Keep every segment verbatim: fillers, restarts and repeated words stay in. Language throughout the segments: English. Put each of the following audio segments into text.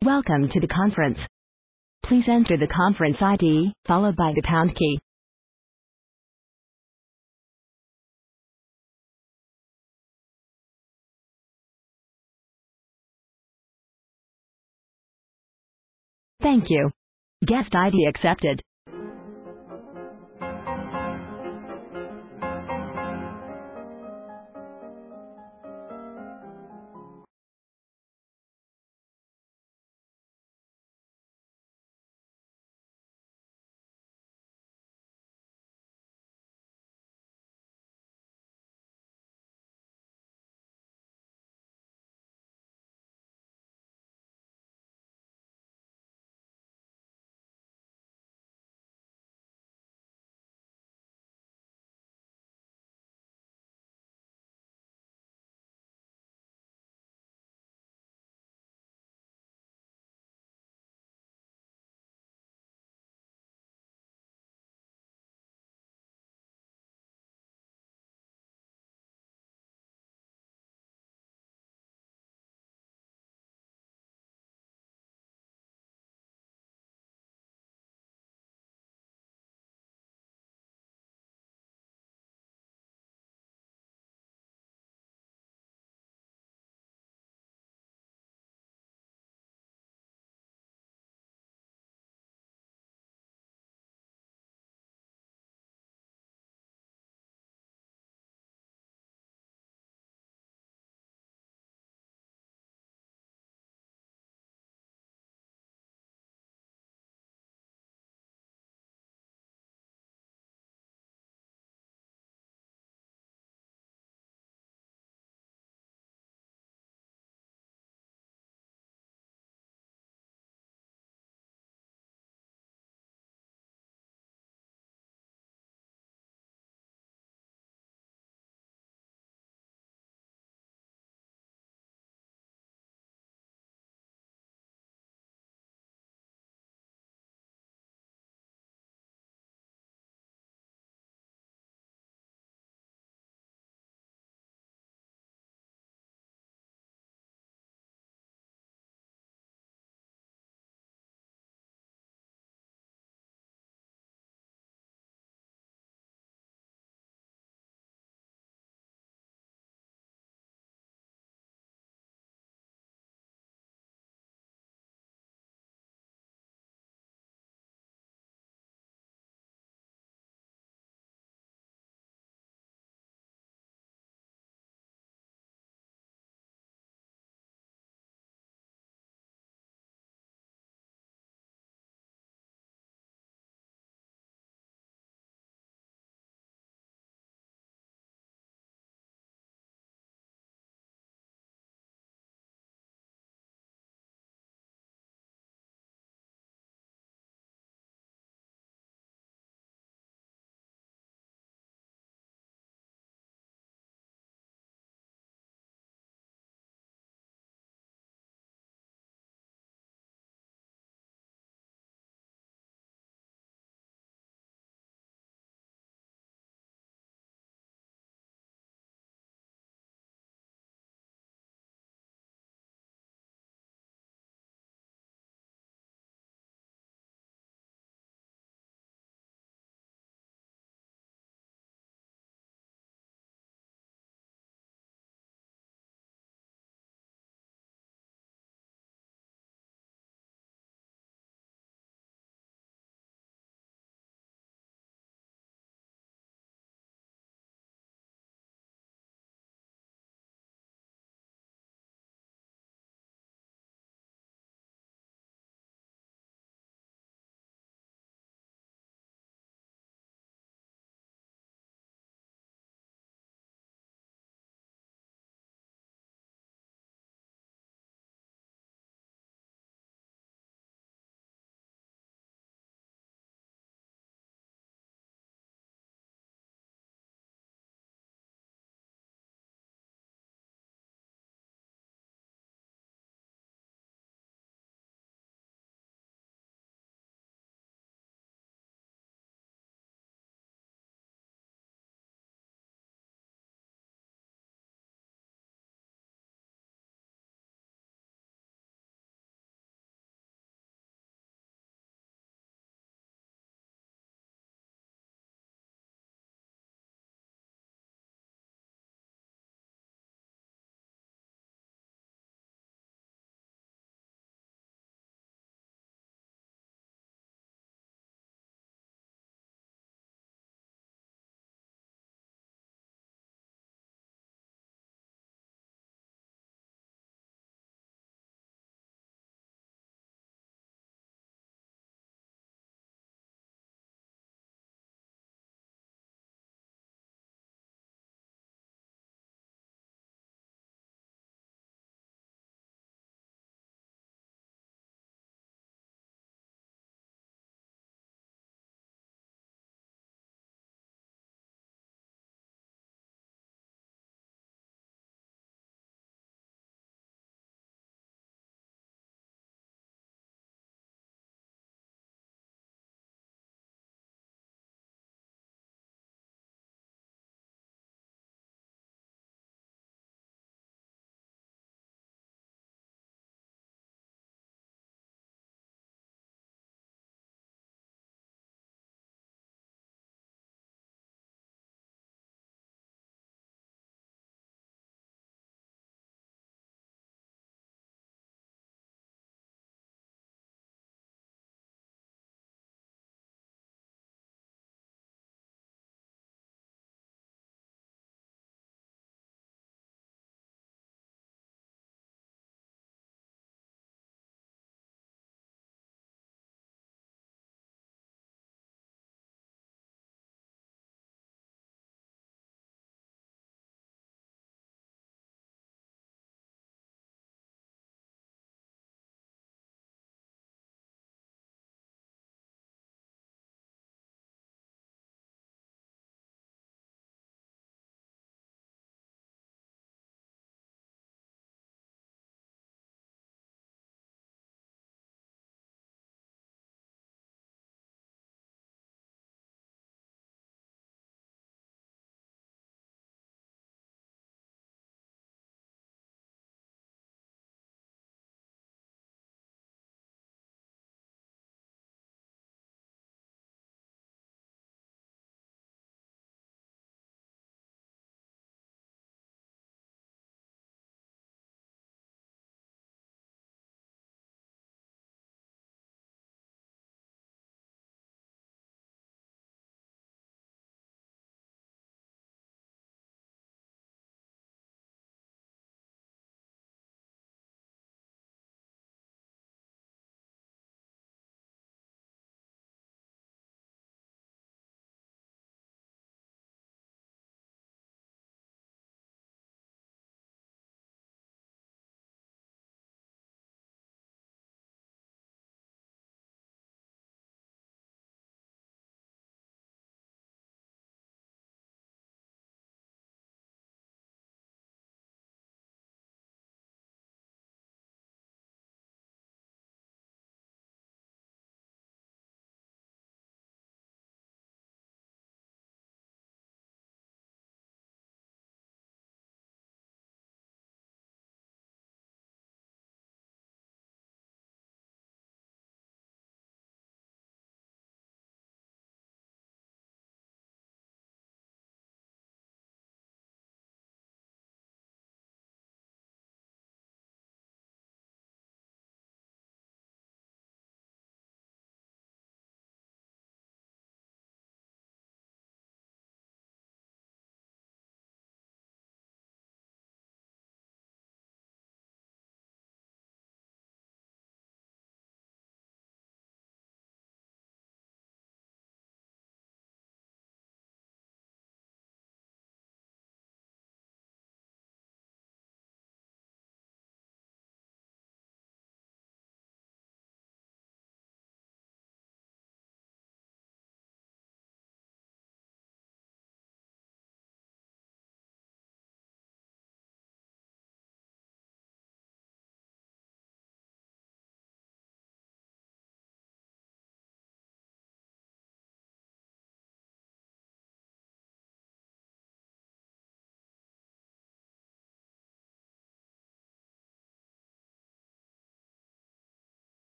Welcome to the conference. Please enter the conference I D, followed by the pound key. Thank you. Guest I D accepted.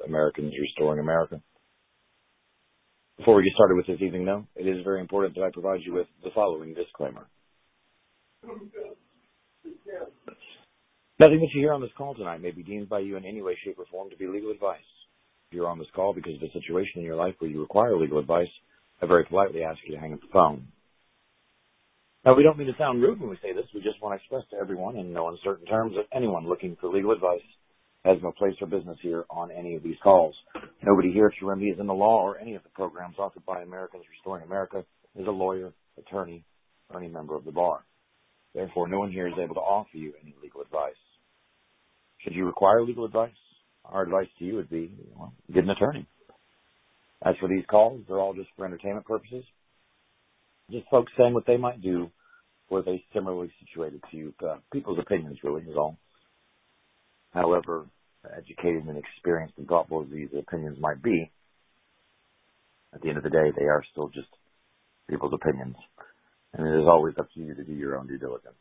Americans Restoring America. Before we get started with this evening, though, it is very important that I provide you with the following disclaimer. Nothing that you hear on this call tonight may be deemed by you in any way, shape, or form to be legal advice. If you're on this call because of a situation in your life where you require legal advice, I very politely ask you to hang up the phone. Now, we don't mean to sound rude when we say this. We just want to express to everyone in no uncertain terms that anyone looking for legal advice has no place or business here on any of these calls. Nobody here at Your Remedy is in the law or any of the programs offered by Americans Restoring America is a lawyer, attorney, or any member of the bar. Therefore, no one here is able to offer you any legal advice. Should you require legal advice, our advice to you would be, well, get an attorney. As for these calls, they're all just for entertainment purposes. Just folks saying what they might do were they similarly situated to you. Uh, people's opinions, really, is all. However educated and experienced and thoughtful as these opinions might be, at the end of the day, they are still just people's opinions. And it is always up to you to do your own due diligence.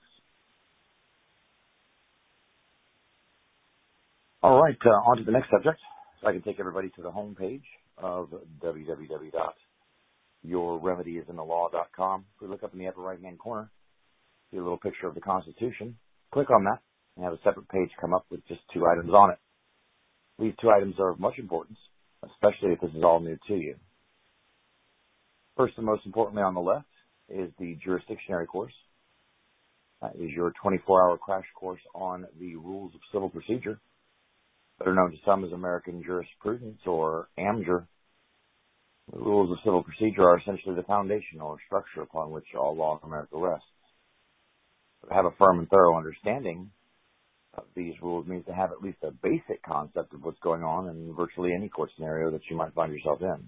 All right, uh, on to the next subject. So I can take everybody to the home page of w w w dot your remedy is in the law dot com. If we look up in the upper right-hand corner, see a little picture of the Constitution. Click on that and have a separate page come up with just two items on it. These two items are of much importance, especially if this is all new to you. First and most importantly on the left is the jurisdictionary course. That is your twenty-four hour crash course on the rules of civil procedure, better known to some as American jurisprudence or AMJUR. The rules of civil procedure are essentially the foundation or structure upon which all law in America rests. To have a firm and thorough understanding of these rules means to have at least a basic concept of what's going on in virtually any court scenario that you might find yourself in.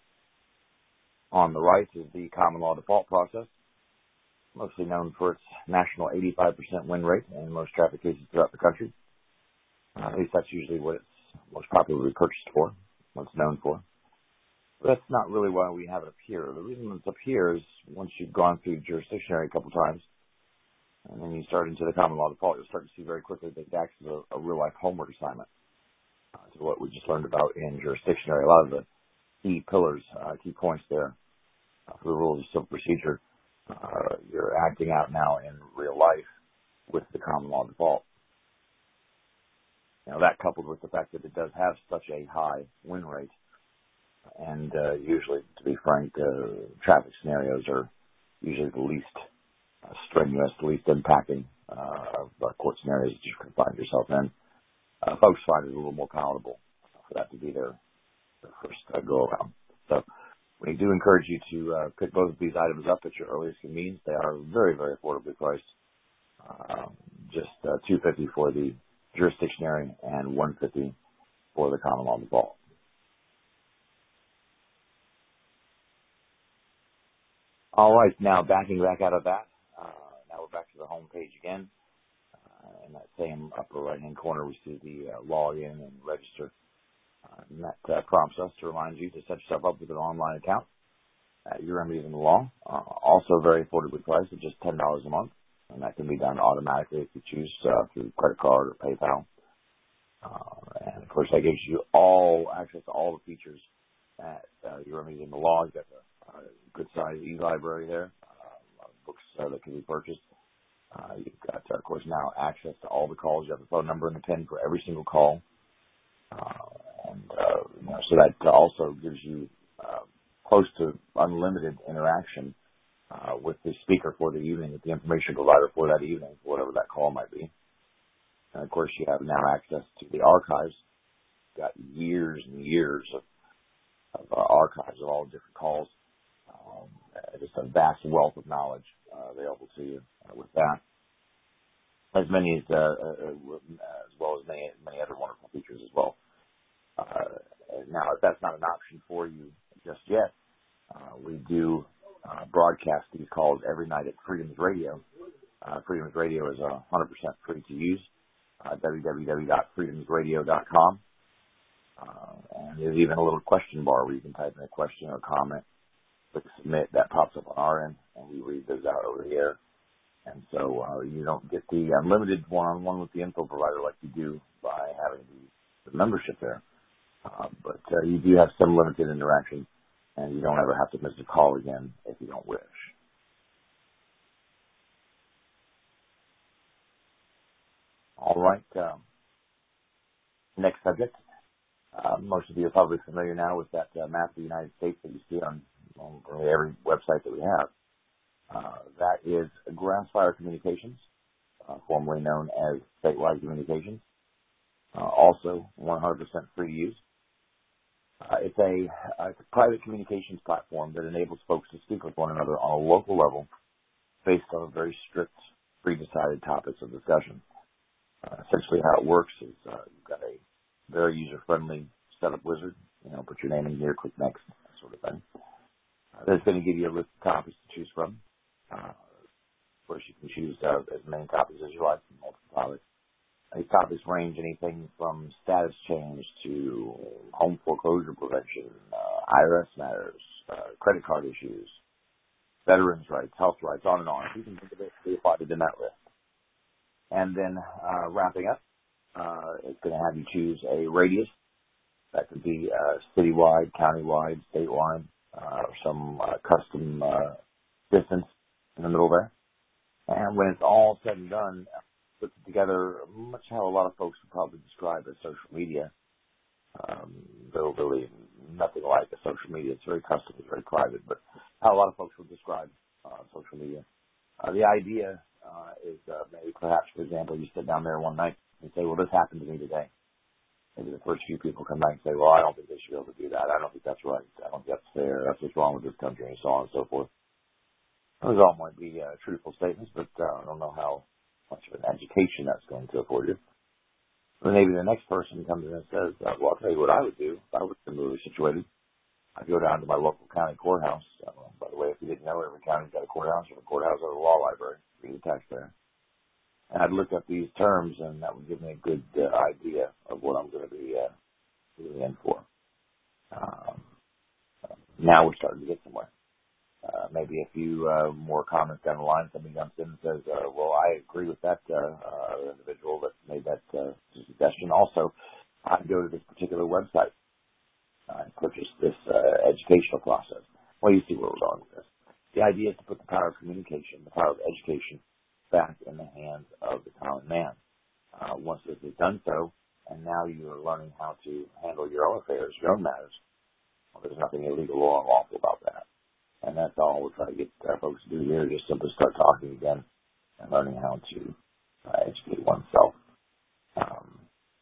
On the right is the common law default process, mostly known for its national eighty-five percent win rate in most traffic cases throughout the country. Uh, at least that's usually what it's most popularly purchased for, what it's known for. But that's not really why we have it up here. The reason it's up here is once you've gone through jurisdictionary a couple times, and then you start into the common law default, you'll start to see very quickly that it acts as a, a real-life homework assignment uh, to what we just learned about in jurisdictionary. A lot of the key pillars, uh, key points there uh, for the rules of civil procedure, uh, you're acting out now in real life with the common law default. Now, that coupled with the fact that it does have such a high win rate, and uh, usually, to be frank, uh, traffic scenarios are usually the least uh, strenuous, the least impacting uh, of uh, court scenarios that you can find yourself in. Uh, folks find it a little more palatable for that to be their, their first uh, go-around. So we do encourage you to uh, pick both of these items up at your earliest convenience. They are very, very affordably priced, uh, just uh, two hundred fifty dollars for the jurisdictionary and one hundred fifty dollars for the common law default. All right, now backing back out of that, uh, now we're back to the home page again. Uh, in that same upper right-hand corner, we see the uh, log in and register. Uh, and that uh, prompts us to remind you to set yourself up with an online account at Your Remedy is in the Law. Uh, also very affordably priced at just ten dollars a month, and that can be done automatically if you choose uh, through credit card or PayPal. Uh, and, of course, that gives you all access to all the features at uh, Your Remedy is in the Law. You've got the Uh, good size e-library there, uh, a lot of books uh, that can be purchased. Uh, you've got, uh, of course, now access to all the calls. You have the phone number and the PIN for every single call. Uh, and uh, you know, so that also gives you uh, close to unlimited interaction uh, with the speaker for the evening, with the information provider for that evening, for whatever that call might be. And, of course, you have now access to the archives. You've got years and years of, of uh, archives of all the different calls. Um, just a vast wealth of knowledge uh, available to you uh, with that, as many as uh, uh, as well as many many other wonderful features as well. Uh, now, if that's not an option for you just yet, uh, we do uh, broadcast these calls every night at Freedoms Radio. Uh, Freedoms Radio is one hundred percent free to use. Uh, w w w dot freedoms radio dot com, uh, and there's even a little question bar where you can type in a question or comment. Click submit, that pops up on our end, and we read those out over the air. And so uh, you don't get the unlimited one-on-one with the info provider like you do by having the, the membership there. Uh, but uh, you do have some limited interaction, and you don't ever have to miss a call again if you don't wish. All right. Um, next subject. Uh, most of you are probably familiar now with that uh, map of the United States that you see on, on every website that we have. Uh, that is Grassfire Communications, uh, formerly known as Statewide Communications. Uh, also one hundred percent free to use. Uh, it's, a, uh, it's a private communications platform that enables folks to speak with one another on a local level based on very strict, pre-decided topics of discussion. Uh, essentially how it works is uh, you've got a very user-friendly setup wizard. You know, put your name in here, click next, that sort of thing. Uh, that's going to give you a list of topics to choose from. Uh, of course, you can choose uh, as many topics as you like, multiple topics. These topics range anything from status change to home foreclosure prevention, uh, I R S matters, uh, credit card issues, veterans' rights, health rights, on and on. You can think of it, be applied in that list. And then uh, wrapping up, uh, it's going to have you choose a radius. That could be uh, citywide, countywide, statewide, uh, or some uh, custom uh, distance in the middle there. And when it's all said and done, puts it together much how a lot of folks would probably describe as social media. Um, though really nothing like a social media. It's very custom, it's very private, but how a lot of folks would describe uh, social media. Uh, the idea uh, is uh, maybe perhaps, for example, you sit down there one night and say, well, this happened to me today. Maybe the first few people come back and say, well, I don't think they should be able to do that. I don't think that's right. I don't think that's fair. That's what's wrong with this country, and so on and so forth. Those all might be uh, truthful statements, but uh, I don't know how much of an education that's going to afford you. But maybe the next person comes in and says, uh, well, I'll tell you what I would do if I was similarly situated. I'd go down to my local county courthouse. Uh, by the way, if you didn't know, every county's got a courthouse, or a courthouse or a law library for you to taxpayer. And I'd look up these terms, and that would give me a good uh, idea of what I'm going to be uh, really in for. Um, now we're starting to get somewhere. Uh, maybe a few uh, more comments down the line. Somebody jumps in and says, uh, well, I agree with that uh, uh, individual that made that uh, suggestion. Also, I'd go to this particular website uh, and purchase this uh, educational process. Well, you see where we're going with this. The idea is to put the power of communication, the power of education, back in the hands of the common man. Uh, once this is done so, and now you are learning how to handle your own affairs, your own matters, well, there's nothing illegal or unlawful about that. And that's all we're trying to get uh, folks to do here, just simply start talking again and learning how to uh, educate oneself. Um,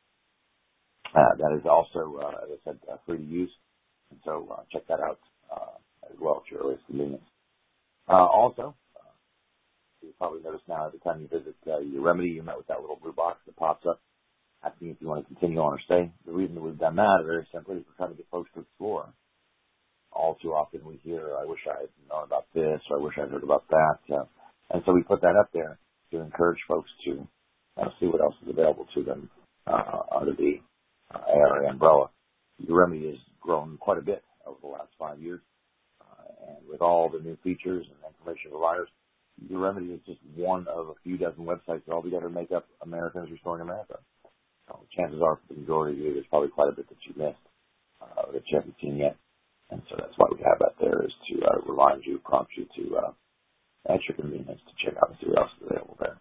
uh, that is also, uh, as I said, uh, free to use. And so uh, check that out uh, as well at your earliest convenience. Uh, also, uh, you probably notice now every time you visit uh, your remedy, you met with that little blue box that pops up asking if you want to continue on or stay. The reason that we've done that, very simply, is we're trying to get folks to explore. All too often we hear, I wish I had known about this, or I wish I'd heard about that. Uh, and so we put that up there to encourage folks to uh, see what else is available to them uh, under the uh, A R A umbrella. Your remedy has grown quite a bit over the last five years. Uh, and with all the new features and information providers, your remedy is just one of a few dozen websites that altogether make up Americans Restoring America. So chances are for the majority of you, there's probably quite a bit that you missed uh, that you haven't seen yet. And so that's why we have that there, is to uh, remind you, prompt you to, uh, at your convenience, to check out and see what else is available there.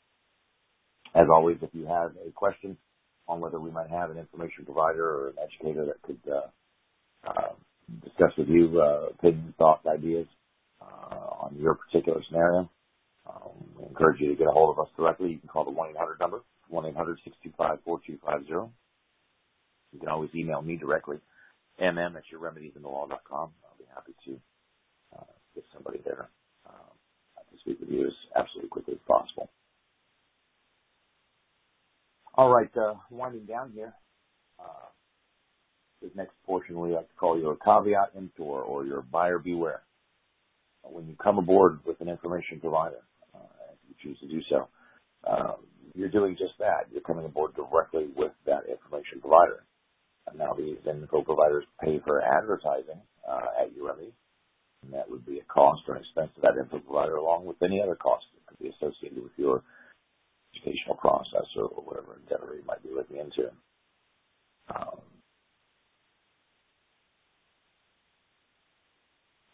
As always, if you have a question on whether we might have an information provider or an educator that could uh, uh, discuss with you uh, opinions, thoughts, ideas uh, on your particular scenario, um, we encourage you to get a hold of us directly. You can call the one eight hundred number, one eight hundred six two five four two five zero. You can always email me directly, M M at your remedies in the law dot com. I'll be happy to uh, get somebody there um, to speak with you as absolutely quickly as possible. All right, uh, winding down here, uh, this next portion we like to call your caveat emptor, or your buyer beware. When you come aboard with an information provider, uh, if you choose to do so, uh, you're doing just that. You're coming aboard directly with that information provider. And now these info providers pay for advertising uh, at your remedy, and that would be a cost or an expense to that info provider, along with any other costs that could be associated with your educational process or whatever endeavor you might be looking into. Um,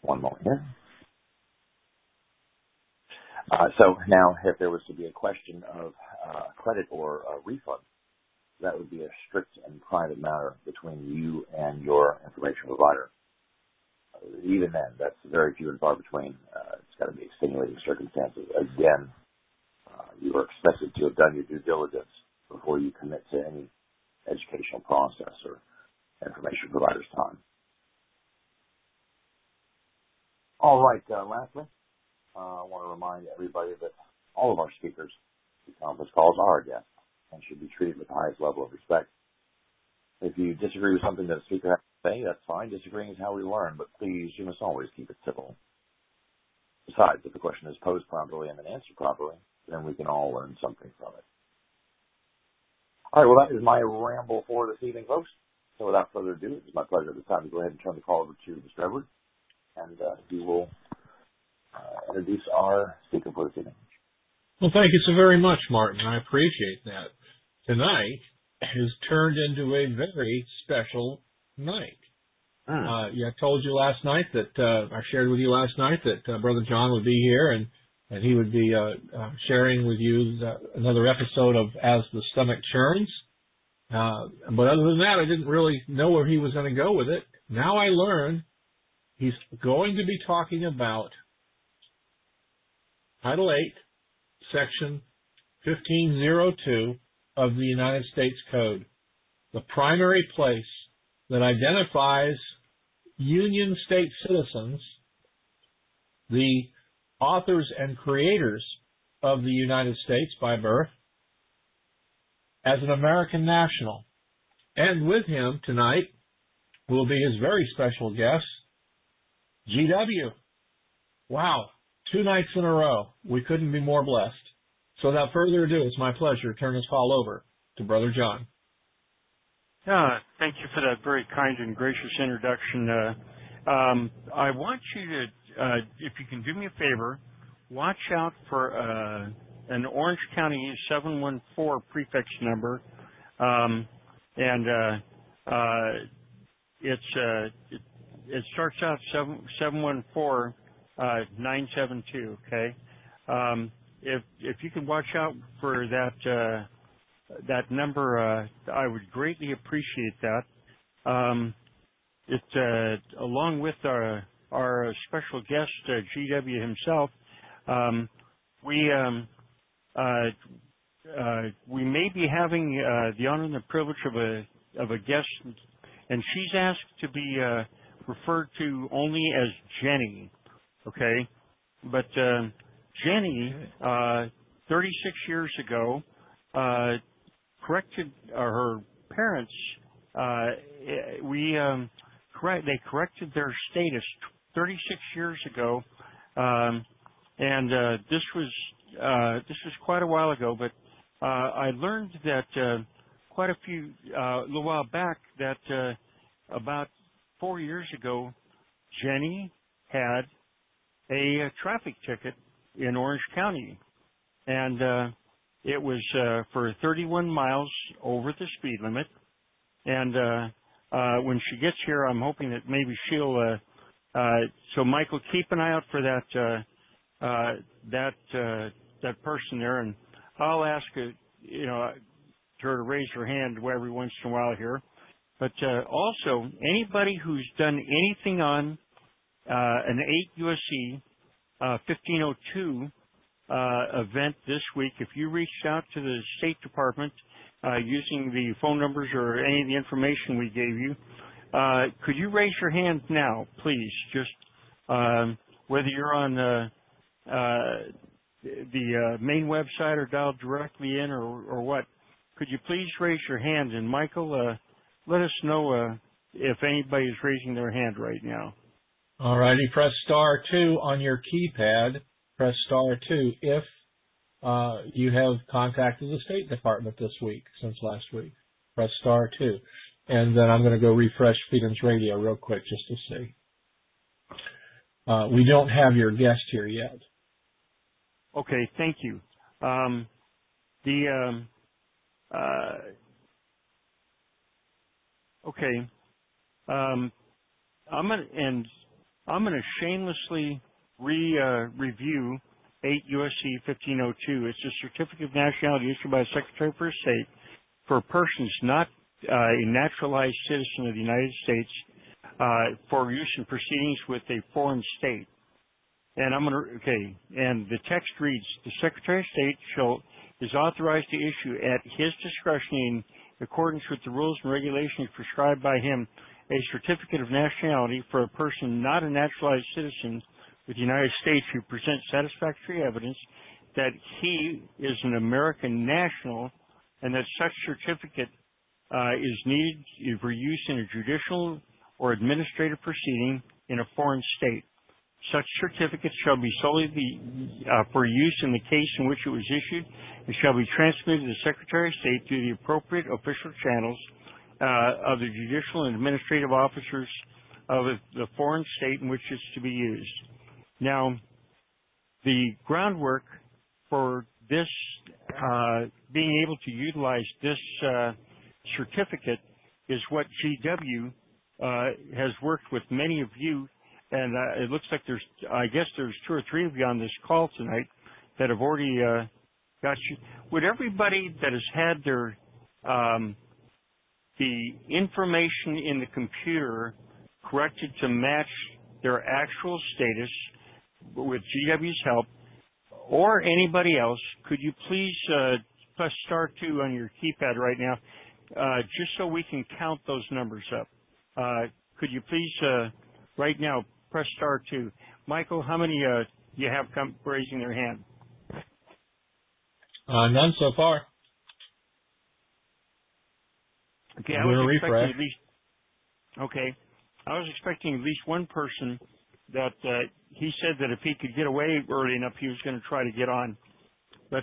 one moment here. Uh, so now, if there was to be a question of uh, credit or uh, refund, that would be a strict and private matter between you and your information provider. Uh, even then, that's very few and far between. Uh, it's got to be extenuating circumstances. Again, uh, you are expected to have done your due diligence before you commit to any educational process or information provider's time. All right. Uh, lastly, uh, I want to remind everybody that all of our speakers, these conference calls are our guests and should be treated with the highest level of respect. If you disagree with something that a speaker has to say, that's fine. Disagreeing is how we learn, but please, you must always keep it civil. Besides, if the question is posed properly and then answered properly, then we can all learn something from it. All right, well, that is my ramble for this evening, folks. So without further ado, it's my pleasure at this time to go ahead and turn the call over to Mister Edwards, and uh, he will uh, introduce our speaker for this evening. Well, thank you so very much, Martin. I appreciate that. Tonight has turned into a very special night. Mm. Uh, yeah, I told you last night that, uh, I shared with you last night that uh, Brother John would be here and, and he would be uh, uh, sharing with you the, another episode of As the Stomach Churns. Uh, but other than that, I didn't really know where he was going to go with it. Now I learn he's going to be talking about Title eight, Section fifteen oh two of the United States Code, the primary place that identifies Union State citizens, the authors and creators of the United States by birth, as an American national. And with him tonight will be his very special guest, G W. Wow, two nights in a row. We couldn't be more blessed. So without further ado, it's my pleasure to turn this call over to Brother John. Uh, thank you for that very kind and gracious introduction. Uh, um, I want you to, uh, if you can do me a favor, watch out for uh, an Orange County seven one four prefix number, um, and uh, uh, it's uh, it, it starts out seven one four nine seven two. Okay, um, if if you can watch out for that. Uh, That number, uh, I would greatly appreciate that. Um, it, uh, along with our, our special guest, uh, G W himself, um, we, um, uh, uh, we may be having, uh, the honor and the privilege of a, of a guest, and she's asked to be, uh, referred to only as Jenny. Okay. But, uh, Jenny, uh, thirty-six years ago, uh, corrected uh, her parents. Uh, we um, correct. They corrected their status thirty-six years ago, um, and uh, this was uh, this was quite a while ago. But uh, I learned that uh, quite a few uh, a little while back that uh, about four years ago, Jenny had a, a traffic ticket in Orange County, and uh, it was uh, for thirty-one miles over the speed limit. And uh, uh, when she gets here, I'm hoping that maybe she'll. Uh, uh, so, Michael, keep an eye out for that uh, uh, that uh, that person there, and I'll ask uh, you know her to raise her hand every once in a while here. But uh, also, anybody who's done anything on uh, an eight U S C uh, fifteen oh two. Uh, event this week, if you reached out to the State Department uh, using the phone numbers or any of the information we gave you, uh, could you raise your hand now, please? Just um, whether you're on uh, uh, the uh, main website or dialed directly in or, or what, could you please raise your hand? And Michael, uh, let us know uh, if anybody is raising their hand right now. All righty, press star two on your keypad. Press star two if uh, you have contacted the State Department this week, since last week. Press star two. And then I'm going to go refresh Freedom's Radio real quick just to see. Uh, we don't have your guest here yet. Okay, thank you. Um, the um, uh, okay, um, I'm gonna and I'm going to shamelessly re uh, review eight U S C fifteen oh two. It's a certificate of nationality issued by the Secretary for State for persons not uh, a naturalized citizen of the United States uh, for use in proceedings with a foreign state. And I'm going to, okay, and the text reads, the Secretary of State shall, is authorized to issue at his discretion in accordance with the rules and regulations prescribed by him a certificate of nationality for a person not a naturalized citizen with the United States who presents satisfactory evidence that he is an American national and that such certificate uh, is needed for use in a judicial or administrative proceeding in a foreign state. Such certificates shall be solely be, uh, for use in the case in which it was issued and shall be transmitted to the Secretary of State through the appropriate official channels uh, of the judicial and administrative officers of the foreign state in which it's to be used. Now, the groundwork for this, uh, being able to utilize this uh, certificate is what G W uh, has worked with many of you. And uh, it looks like there's, I guess there's two or three of you on this call tonight that have already uh, got you. Would everybody that has had their, um, the information in the computer corrected to match their actual status with G W's help, or anybody else, could you please uh, press star two on your keypad right now, uh, just so we can count those numbers up. Uh, could you please, uh, right now, press star two. Michael, how many uh, do you have come raising their hand? Uh, none so far. Okay, I'm I was doing a expecting refresh. at least. Okay, I was expecting at least one person that uh, he said that if he could get away early enough, he was going to try to get on. But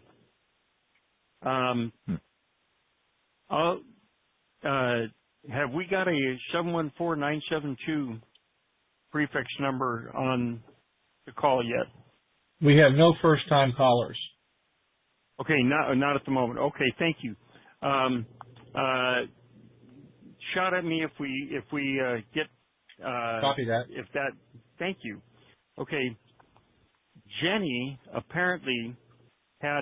uh, um, hmm. I'll, uh, have we got a seven one four nine seven two prefix number on the call yet? We have no first-time callers. Okay, not not at the moment. Okay, thank you. Um, uh, shout at me if we if we uh, get uh, Copy that. if that. Thank you. Okay, Jenny apparently had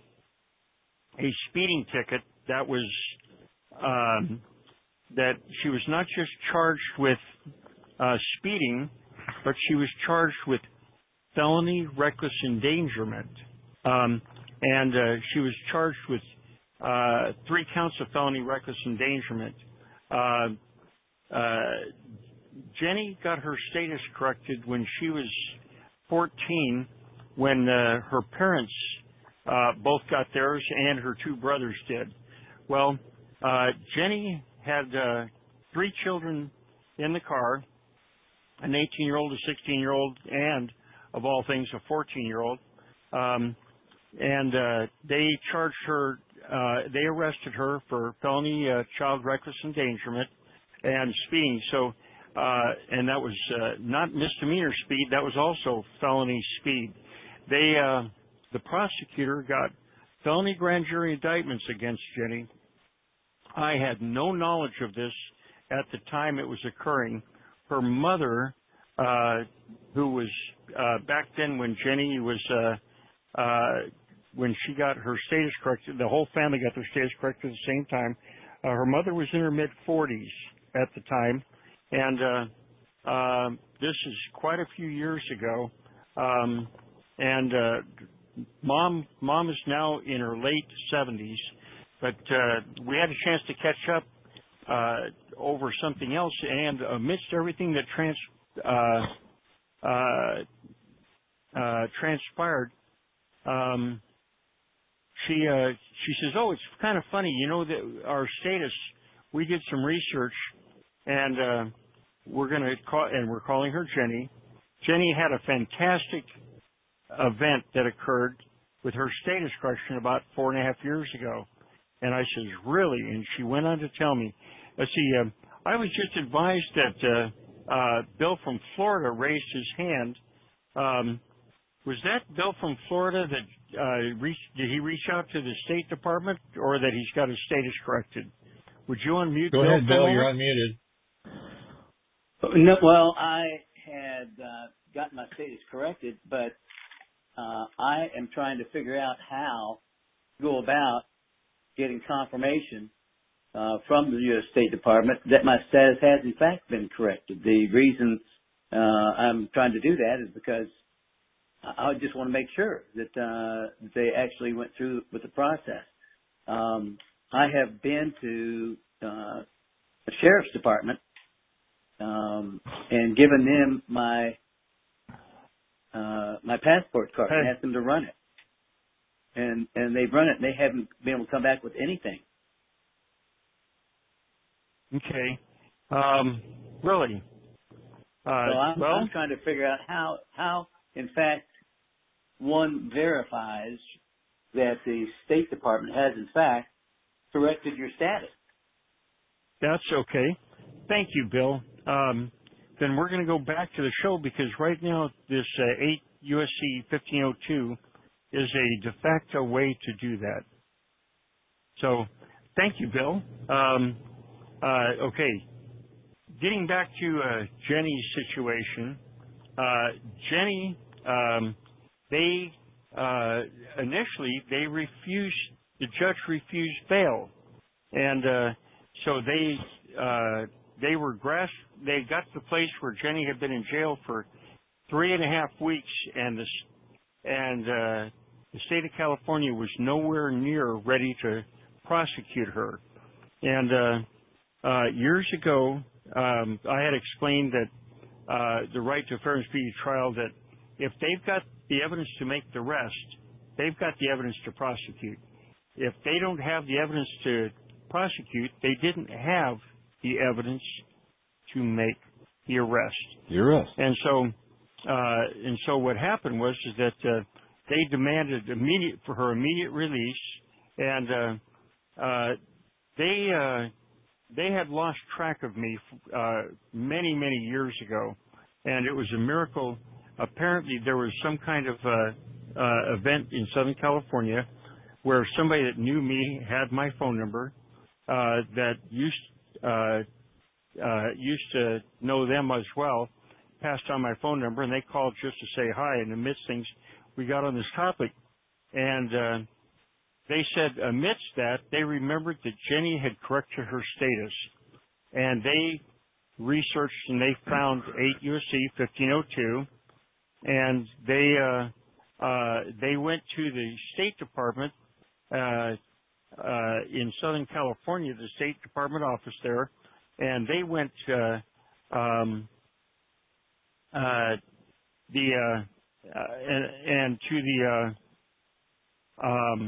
a speeding ticket that was um, that she was not just charged with uh, speeding, but she was charged with felony reckless endangerment. Um, and uh, she was charged with uh, three counts of felony reckless endangerment. Uh, uh, Jenny got her status corrected when she was fourteen, when uh, her parents uh, both got theirs and her two brothers did. Well, uh, Jenny had uh, three children in the car, an eighteen-year-old, a sixteen-year-old, and, of all things, a fourteen-year-old. Um, and uh, they charged her, uh, they arrested her for felony uh, child reckless endangerment and speeding. So, uh, and that was uh, not misdemeanor speed, that was also felony speed. They, uh, the prosecutor got felony grand jury indictments against Jenny. I had no knowledge of this at the time it was occurring. Her mother, uh, who was uh, back then when Jenny was, uh, uh, when she got her status corrected, the whole family got their status corrected at the same time. Uh, her mother was in her mid forties at the time, and uh, uh, this is quite a few years ago. Um, and uh, mom, mom is now in her late seventies, but uh, we had a chance to catch up uh, over something else, and amidst everything that trans, uh, uh, uh, transpired, um, she uh, she says, "Oh, it's kind of funny, you know, that our status. We did some research, and uh, we're going to call, and we're calling her Jenny. Jenny had a fantastic event that occurred with her status correction about four and a half years ago." And I says, "Really?" And she went on to tell me. Let's see, uh, I was just advised that uh, uh, Bill from Florida raised his hand. Um, was that Bill from Florida that uh, reached, did he reach out to the State Department, or that he's got his status corrected? Would you unmute Go Bill? ahead, Bill. You're unmuted. No, well, I had had uh, gotten my status corrected, but uh, I am trying to figure out how to go about getting confirmation uh, from the U S State Department that my status has in fact been corrected. The reason uh, I'm trying to do that is because I just want to make sure that uh, they actually went through with the process. Um, I have been to uh, the sheriff's department um, and given them my uh, my passport card and asked them to run it, and and they've run it and they haven't been able to come back with anything. Okay, um, really. Uh, so I'm, well, I'm trying to figure out how how in fact one verifies that the State Department has in fact corrected your status. That's okay. Thank you, Bill. Um, then we're going to go back to the show because right now this uh, eight U S C fifteen oh two is a de facto way to do that. So thank you, Bill. Um, uh, okay. Getting back to uh, Jenny's situation, uh, Jenny, um, they uh, initially they refused. The judge refused bail, and uh, so they uh, they were grasp. They got to the place where Jenny had been in jail for three and a half weeks, and the and uh, the state of California was nowhere near ready to prosecute her. And uh, uh, years ago, um, I had explained that uh, the right to a fair and speedy trial, that if they've got the evidence to make the arrest, they've got the evidence to prosecute. If they don't have the evidence to prosecute, they didn't have the evidence to make the arrest. The arrest. And so, uh, and so what happened was is that uh, they demanded immediate for her immediate release, and uh, uh, they uh, they had lost track of me uh, many many years ago, and it was a miracle. Apparently, there was some kind of uh, uh, event in Southern California where somebody that knew me had my phone number, uh, that used uh, uh, used to know them as well, passed on my phone number, and they called just to say hi. And amidst things, we got on this topic, and uh, they said amidst that, they remembered that Jenny had corrected her status, and they researched and they found eight U S C fifteen oh two, and they uh, uh, they went to the State Department uh, uh, in Southern California, the State Department office there, and they went uh, um, uh, the uh, uh, and, and to the uh, um,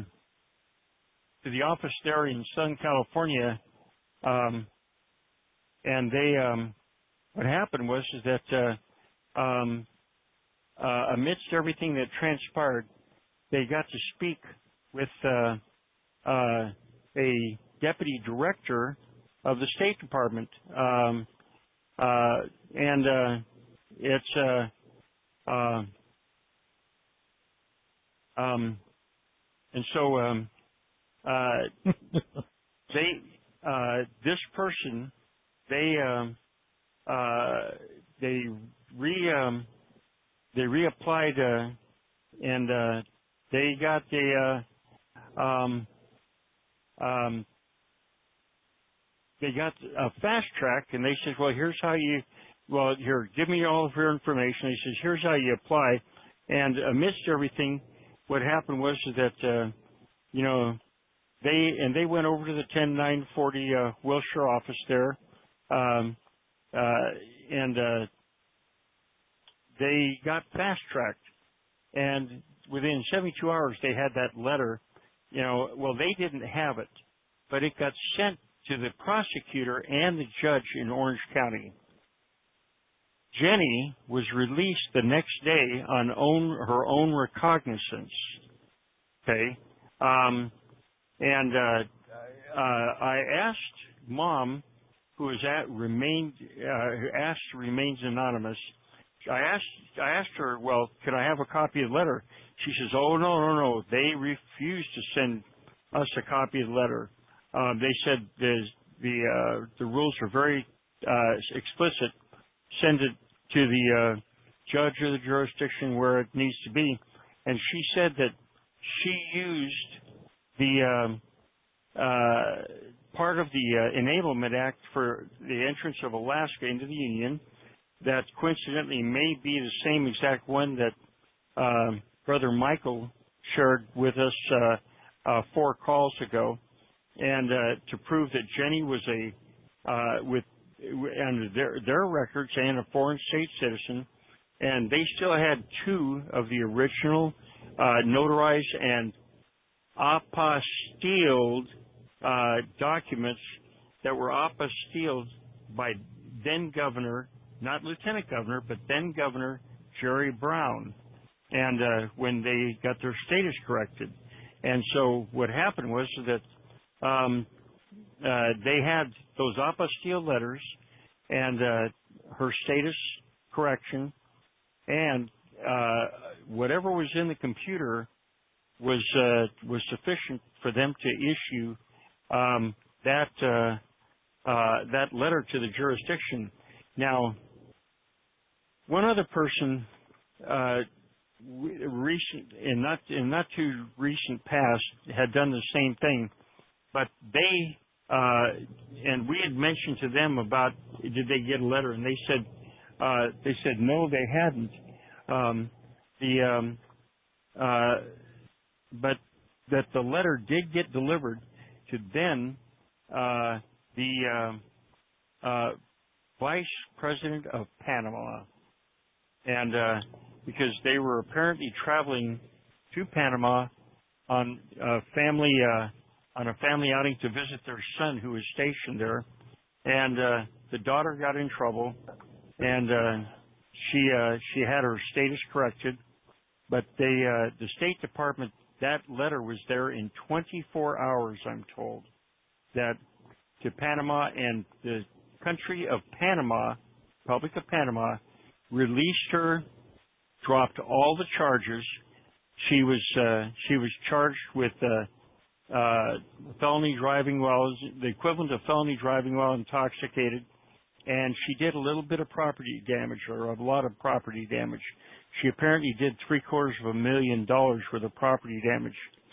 to the office there in Southern California, um, and they um, what happened was is that uh, um, uh, amidst everything that transpired, they got to speak with uh, uh, a deputy director of the State Department, um, uh, and uh, it's uh, uh, um, and so um, uh, they uh, this person they um, uh, they re um, they reapplied uh, and uh, they got the uh, um, um, they got a fast track, and they said, well, here's how you, well, here, give me all of your information. He says, here's how you apply. And amidst everything, what happened was that, uh, you know, they, and they went over to the ten nine forty uh, Wilshire office there, um, uh, and uh, they got fast tracked. And within seventy-two hours, they had that letter. You know, well, they didn't have it, but it got sent to the prosecutor and the judge in Orange County. Jenny was released the next day on own, her own recognizance. Okay, um, and uh, uh, I asked Mom, who is at remained uh, asked remains anonymous. I asked I asked her, well, could I have a copy of the letter? She says, oh no no no, they refused to send us a copy of the letter. Um, they said the the uh, the rules are very uh, explicit. Send it to the judge of the jurisdiction where it needs to be. And she said that she used the um, uh, part of the uh, Enablement Act for the entrance of Alaska into the Union that coincidentally may be the same exact one that uh, Brother Michael shared with us uh, uh, four calls ago, and uh, to prove that Jenny was a uh, with under their their records and a foreign state citizen, and they still had two of the original uh, notarized and apostilled uh, documents that were apostilled by then Governor, not Lieutenant Governor, but then Governor Jerry Brown, and uh, when they got their status corrected. And so what happened was that um, uh, they had those apostille letters and uh, her status correction, and uh, whatever was in the computer was uh, was sufficient for them to issue um, that uh, uh, that letter to the jurisdiction. Now, one other person, uh, recent in not in not too recent past, had done the same thing, but they uh, and we had mentioned to them about did they get a letter, and they said uh, they said no, they hadn't. Um, the um, uh, but that the letter did get delivered to then uh, the uh, uh, Vice President of Panama, and uh, because they were apparently traveling to Panama on a family uh, on a family outing to visit their son who was stationed there, and uh, the daughter got in trouble, and uh, she uh, she had her status corrected, but they uh, the State Department, that letter was there in twenty-four hours, I'm told, that to Panama, and the country of Panama, Republic of Panama, released her, dropped all the charges. She was uh, she was charged with uh, uh, felony driving while the equivalent of felony driving while intoxicated, and she did a little bit of property damage, or a lot of property damage. She apparently did three quarters of a million dollars worth of property damage.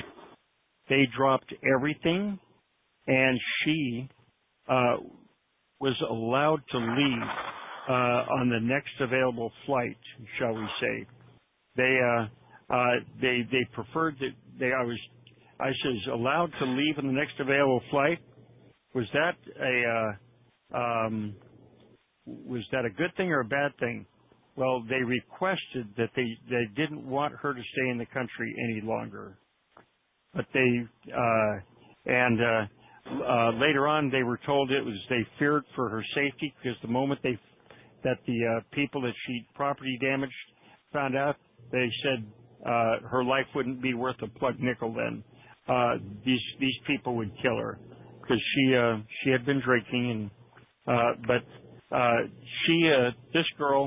They dropped everything, and she uh, was allowed to leave uh, on the next available flight, shall we say. They uh, uh, they they preferred that they. I was I says allowed to leave on the next available flight. Was that a uh, um, was that a good thing or a bad thing? Well, they requested that they, they didn't want her to stay in the country any longer. But they, uh, and, uh, uh, later on they were told it was, they feared for her safety, because the moment they, that the, uh, people that she property damaged found out, they said, uh, her life wouldn't be worth a plug nickel then. Uh, these, these people would kill her, because she, uh, she had been drinking, and, uh, but, uh, she, uh, this girl,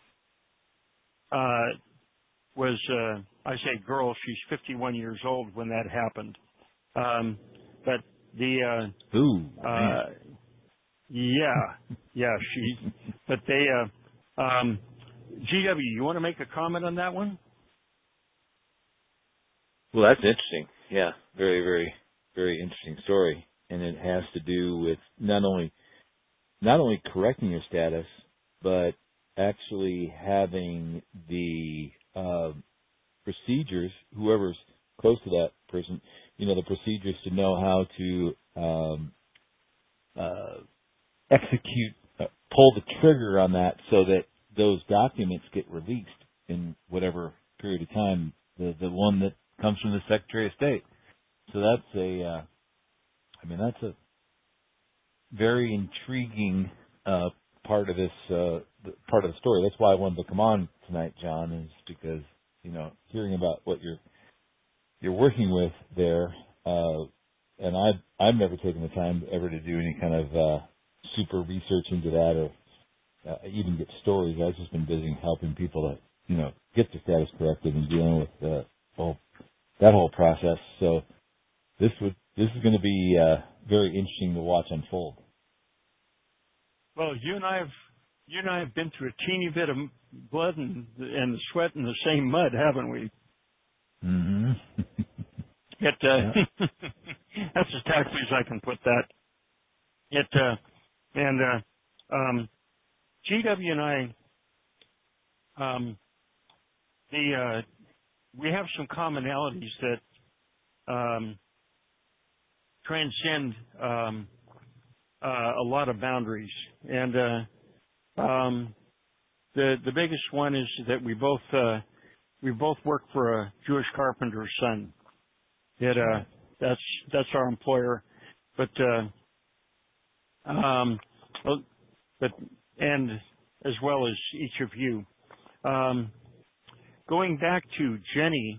Uh, was, uh, I say girl, she's fifty-one years old when that happened. Um, but the, uh, Ooh, uh, yeah, yeah, she, but they, uh, um, G W, you want to make a comment on that one? well, that's interesting. Yeah, very, very, very interesting story, and it has to do with not only not only correcting your status, but actually having the uh, procedures, whoever's close to that person, you know, the procedures to know how to um, uh, execute, uh, pull the trigger on that so that those documents get released in whatever period of time, the, the one that comes from the Secretary of State. So that's a, uh, I mean, that's a very intriguing uh part of this, uh, part of the story. That's why I wanted to come on tonight, John, is because, you know, hearing about what you're, you're working with there, uh, and I've, I've never taken the time ever to do any kind of, uh, super research into that or, uh, even get stories. I've just been busy helping people to, you know, get the status corrected and dealing with, uh, well, that whole process. So this would, this is going to be, uh, very interesting to watch unfold. Well, you and I have you and I have been through a teeny bit of blood and, and the sweat and the same mud, haven't we? Mm-hmm. It, uh, that's as tactfully as I can put that. It, uh, and, uh, um, G W and I, um, the, uh, we have some commonalities that, um, transcend, um, uh, a lot of boundaries. And, uh, um, the, the biggest one is that we both, uh, we both work for a Jewish carpenter's son. It, uh, that's, that's our employer. But, uh, um, but, and as well as each of you. Um, going back to Jenny,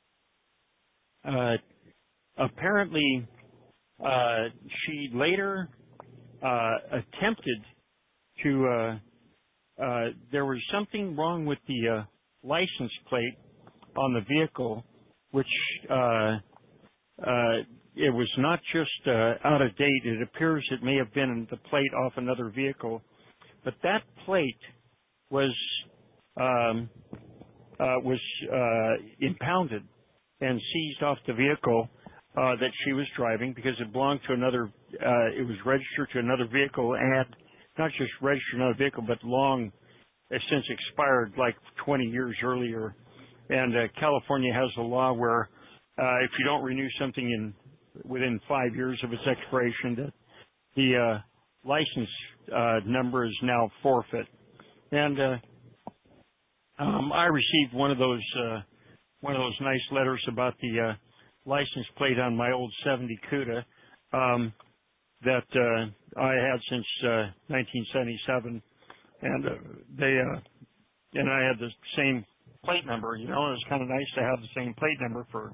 uh, apparently, uh, she later, uh, attempted to, uh, uh, there was something wrong with the, uh, license plate on the vehicle, which, uh, uh, it was not just, uh, out of date. It appears it may have been the plate off another vehicle, but that plate was, um, uh, was, uh, impounded and seized off the vehicle, uh, that she was driving because it belonged to another, uh, it was registered to another vehicle and not just registered to another vehicle, but long since expired like twenty years earlier. And, uh, California has a law where, uh, if you don't renew something in, within five years of its expiration, that the, uh, license, uh, number is now forfeit. And, uh, um, I received one of those, uh, one of those nice letters about the, uh, license plate on my old seventy CUDA, um, that, uh, I had since, uh, nineteen seventy-seven. And, uh, they, uh, and I had the same plate number, you know, it was kind of nice to have the same plate number for,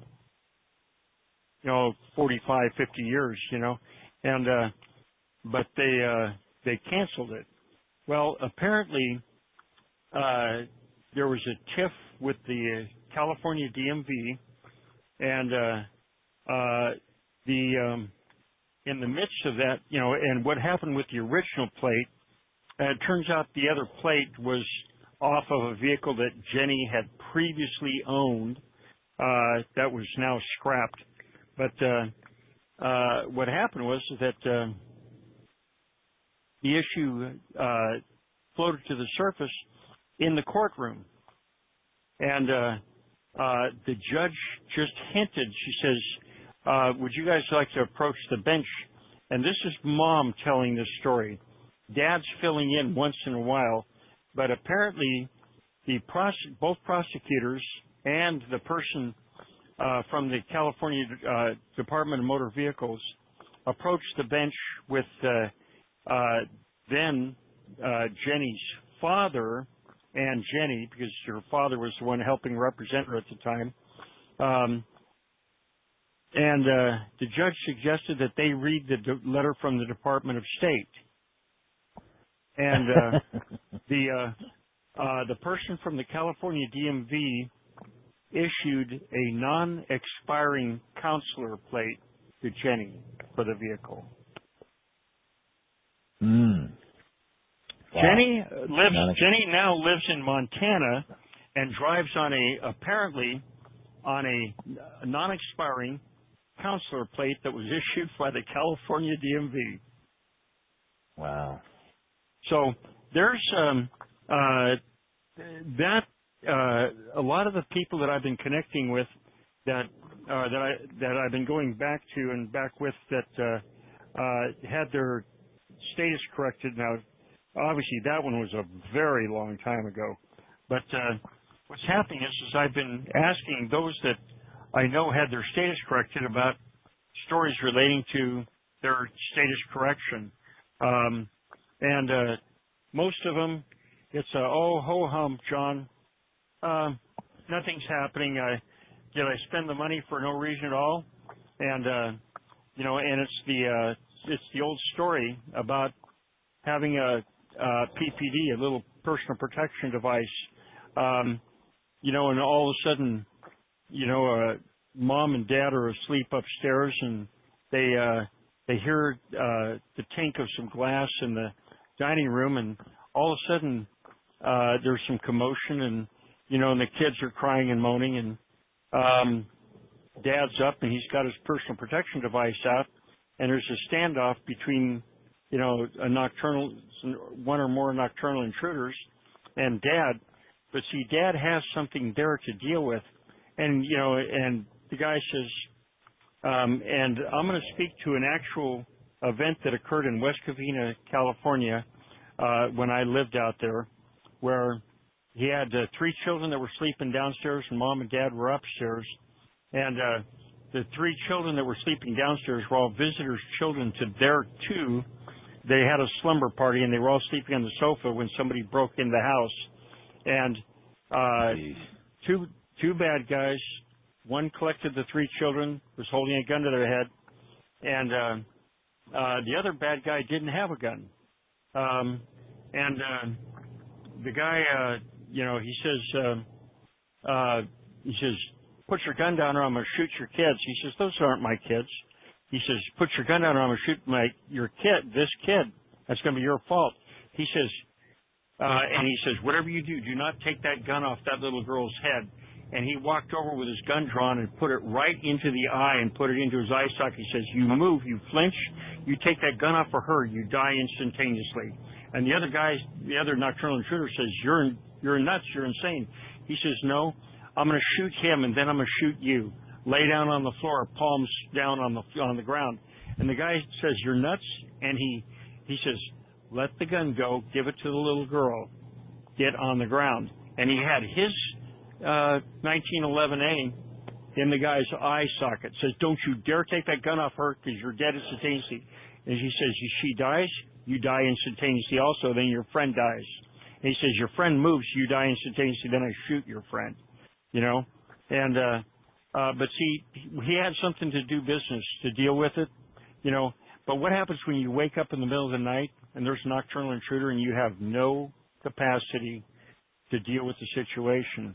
you know, forty-five, fifty years, you know, and, uh, but they, uh, they canceled it. Well, apparently, uh, there was a tiff with the California D M V, and, uh, uh, the, um, in the midst of that, you know, and what happened with the original plate, uh, it turns out the other plate was off of a vehicle that Jenny had previously owned, uh, that was now scrapped. But, uh, uh, what happened was that, uh, the issue, uh, floated to the surface in the courtroom. And, uh, uh, the judge just hinted, she says, uh, would you guys like to approach the bench? And this is Mom telling this story. Dad's filling in once in a while, but apparently the prose- both prosecutors and the person uh, from the California uh, Department of Motor Vehicles approached the bench with uh, uh, then uh, Jenny's father and Jenny, because her father was the one helping represent her at the time. Um, and uh, the judge suggested that they read the de- letter from the Department of State. And uh, the uh, uh, the person from the California D M V issued a non-expiring counselor plate to Jenny for the vehicle. Mm. Wow. Jenny lives. Jenny now lives in Montana and drives on a apparently on a non-expiring counselor plate that was issued by the California D M V. Wow. So there's um, uh, that uh, a lot of the people that I've been connecting with that uh, that I that I've been going back to and back with that uh, uh, had their status corrected. Now, obviously, that one was a very long time ago. But uh, what's happening is, is I've been asking those that I know had their status corrected about stories relating to their status correction. Um, and uh, most of them, it's a, oh, ho-hum, John. Uh, nothing's happening. I, did I spend the money for no reason at all? And, uh, you know, and it's the, uh, it's the old story about having a, a P P D, a little personal protection device, um, you know, and all of a sudden, you know, uh, mom and dad are asleep upstairs and they, uh, they hear, uh, the tink of some glass in the dining room and all of a sudden, uh, there's some commotion and, you know, and the kids are crying and moaning and, um, Dad's up and he's got his personal protection device out and there's a standoff between, you know, a nocturnal, one or more nocturnal intruders and Dad. But see, Dad has something there to deal with. And, you know, and the guy says, um, and I'm going to speak to an actual event that occurred in West Covina, California, uh, when I lived out there, where he had uh, three children that were sleeping downstairs and Mom and Dad were upstairs. And uh, the three children that were sleeping downstairs were all visitors' children to their two. They had a slumber party, and they were all sleeping on the sofa when somebody broke in the house. And uh, two two bad guys, one collected the three children, was holding a gun to their head, and uh, uh, the other bad guy didn't have a gun. Um, and uh, the guy, uh, you know, he says, uh, uh, he says, put your gun down or I'm going to shoot your kids. He says, those aren't my kids. He says, put your gun down or I'm going to shoot my, your kid, this kid. That's going to be your fault. He says, uh, and he says, whatever you do, do not take that gun off that little girl's head. And he walked over with his gun drawn and put it right into the eye and put it into his eye socket. He says, you move, you flinch, you take that gun off of her, you die instantaneously. And the other guy, the other nocturnal intruder says, you're, you're nuts, you're insane. He says, no, I'm going to shoot him and then I'm going to shoot you. Lay down on the floor, palms down on the on the ground. And the guy says, you're nuts? And he, he says, let the gun go, give it to the little girl, get on the ground. And he had his uh, nineteen eleven A in the guy's eye socket. Says, don't you dare take that gun off her because you're dead instantaneously. And he says, if she dies, you die instantaneously also, then your friend dies. And he says, your friend moves, you die instantaneously, then I shoot your friend. You know? And, uh, uh, but see, he had something to do business, to deal with it, you know. But what happens when you wake up in the middle of the night and there's a nocturnal intruder and you have no capacity to deal with the situation?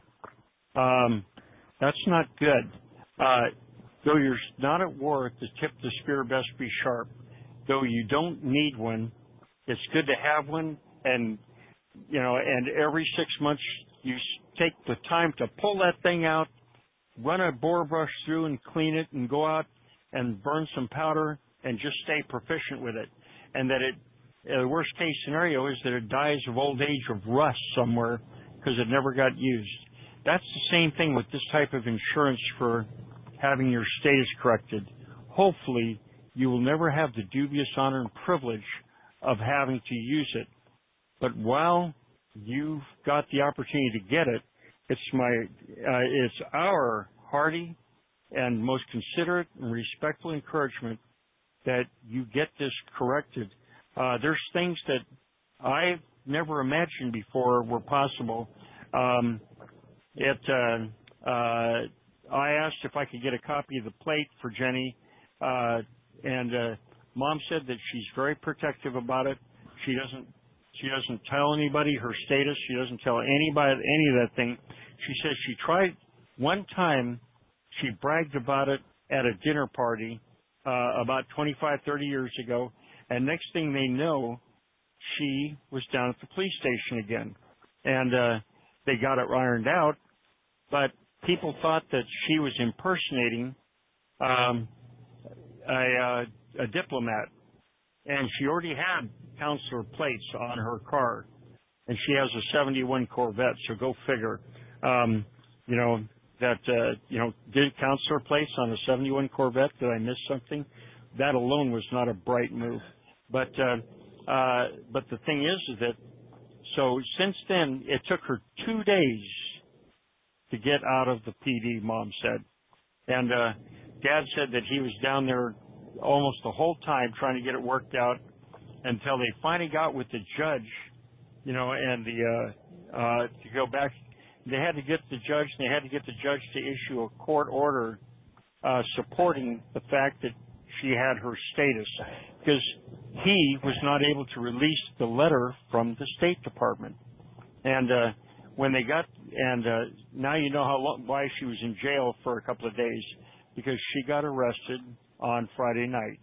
Um, that's not good. Uh, though you're not at war, the tip of the spear best be sharp. Though you don't need one, it's good to have one. And, you know, and every six months you take the time to pull that thing out, run a bore brush through and clean it and go out and burn some powder and just stay proficient with it. And that it, the worst case scenario is that it dies of old age of rust somewhere because it never got used. That's the same thing with this type of insurance for having your status corrected. Hopefully, you will never have the dubious honor and privilege of having to use it. But while you've got the opportunity to get it, it's my, uh, it's our hearty and most considerate and respectful encouragement that you get this corrected. Uh, there's things that I've never imagined before were possible. Um, it, uh, uh, I asked if I could get a copy of the plate for Jenny, uh, and uh, Mom said that she's very protective about it. She doesn't She doesn't tell anybody her status. She doesn't tell anybody any of that thing. She says she tried one time. She bragged about it at a dinner party uh, about twenty-five, thirty years ago. And next thing they know, she was down at the police station again. And uh, they got it ironed out. But people thought that she was impersonating um, a, uh, a diplomat. And she already had counselor plates on her car, and she has a seventy-one Corvette. So go figure. Um, you know that uh, you know did counselor plates on a seventy-one Corvette? Did I miss something? That alone was not a bright move. But uh, uh, but the thing is, is that so since then it took her two days to get out of the P D. Mom said, and uh, Dad said that he was down there almost the whole time trying to get it worked out until they finally got with the judge, you know, and the, uh, uh, to go back, they had to get the judge, and they had to get the judge to issue a court order, uh, supporting the fact that she had her status, because he was not able to release the letter from the State Department. And, uh, when they got, and, uh, now you know how long, why she was in jail for a couple of days, because she got arrested on Friday night.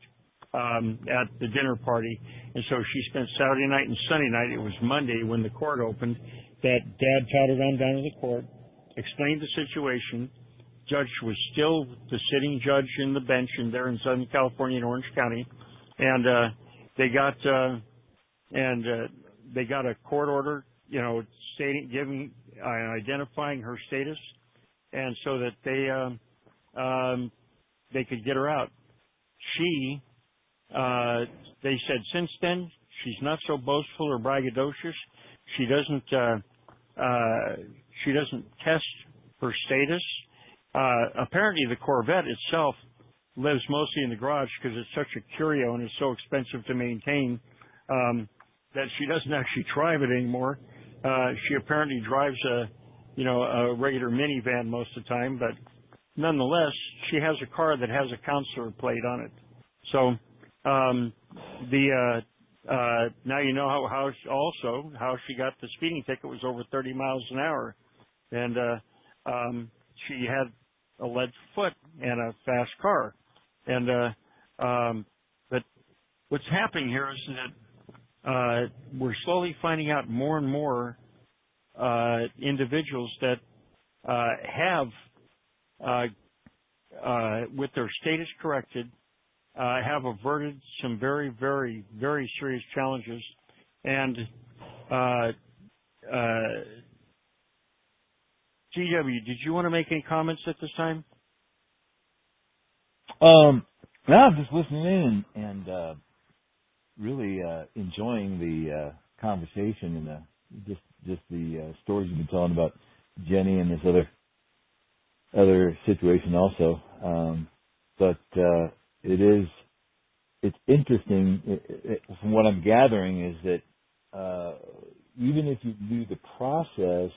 um, at the dinner party. And so she spent Saturday night and Sunday night. It was Monday when the court opened that Dad tottered on down to the court, explained the situation. Judge was still the sitting judge in the bench in there in Southern California in Orange County. And, uh, they got, uh, and, uh, they got a court order, you know, stating, giving, uh, identifying her status, and so that they, um, um, they could get her out. She, uh, they said since then she's not so boastful or braggadocious. She doesn't, uh, uh, she doesn't test her status. Uh, apparently the Corvette itself lives mostly in the garage because it's such a curio and it's so expensive to maintain, um, that she doesn't actually drive it anymore. Uh, she apparently drives a, you know, a regular minivan most of the time, but nonetheless, she has a car that has a counselor plate on it. So, um, the, uh, uh, now you know how, how she, also how she got the speeding ticket was over thirty miles an hour. And, uh, um, she had a lead foot and a fast car. And, uh, um, but what's happening here is that Uh, we're slowly finding out more and more uh, individuals that uh, have, uh, uh, with their status corrected, uh, have averted some very, very, very serious challenges. And uh, uh, G W, did you want to make any comments at this time? Um, no, I'm just listening in and, and uh, really uh, enjoying the uh, conversation and the, just just the uh, stories you've been telling about Jenny and this other other situation also. Um, but uh, it is it's interesting. It, it, from what I'm gathering, is that uh, even if you do the process,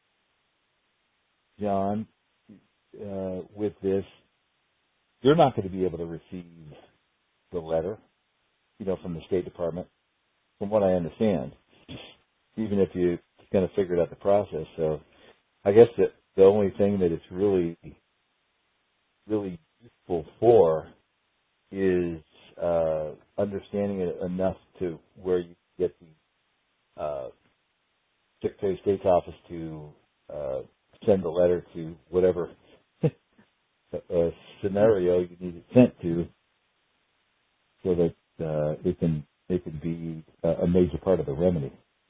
John, uh, with this, you're not going to be able to receive the letter, you know, from the State Department, from what I understand, even if you kind of figured out the process. So I guess that the only thing that it's really, really useful for is uh, understanding it enough to where you get the uh, Secretary of State's office to uh, send a letter to whatever uh, scenario you need it sent to, so that uh, it can it can be a major part of the remedy.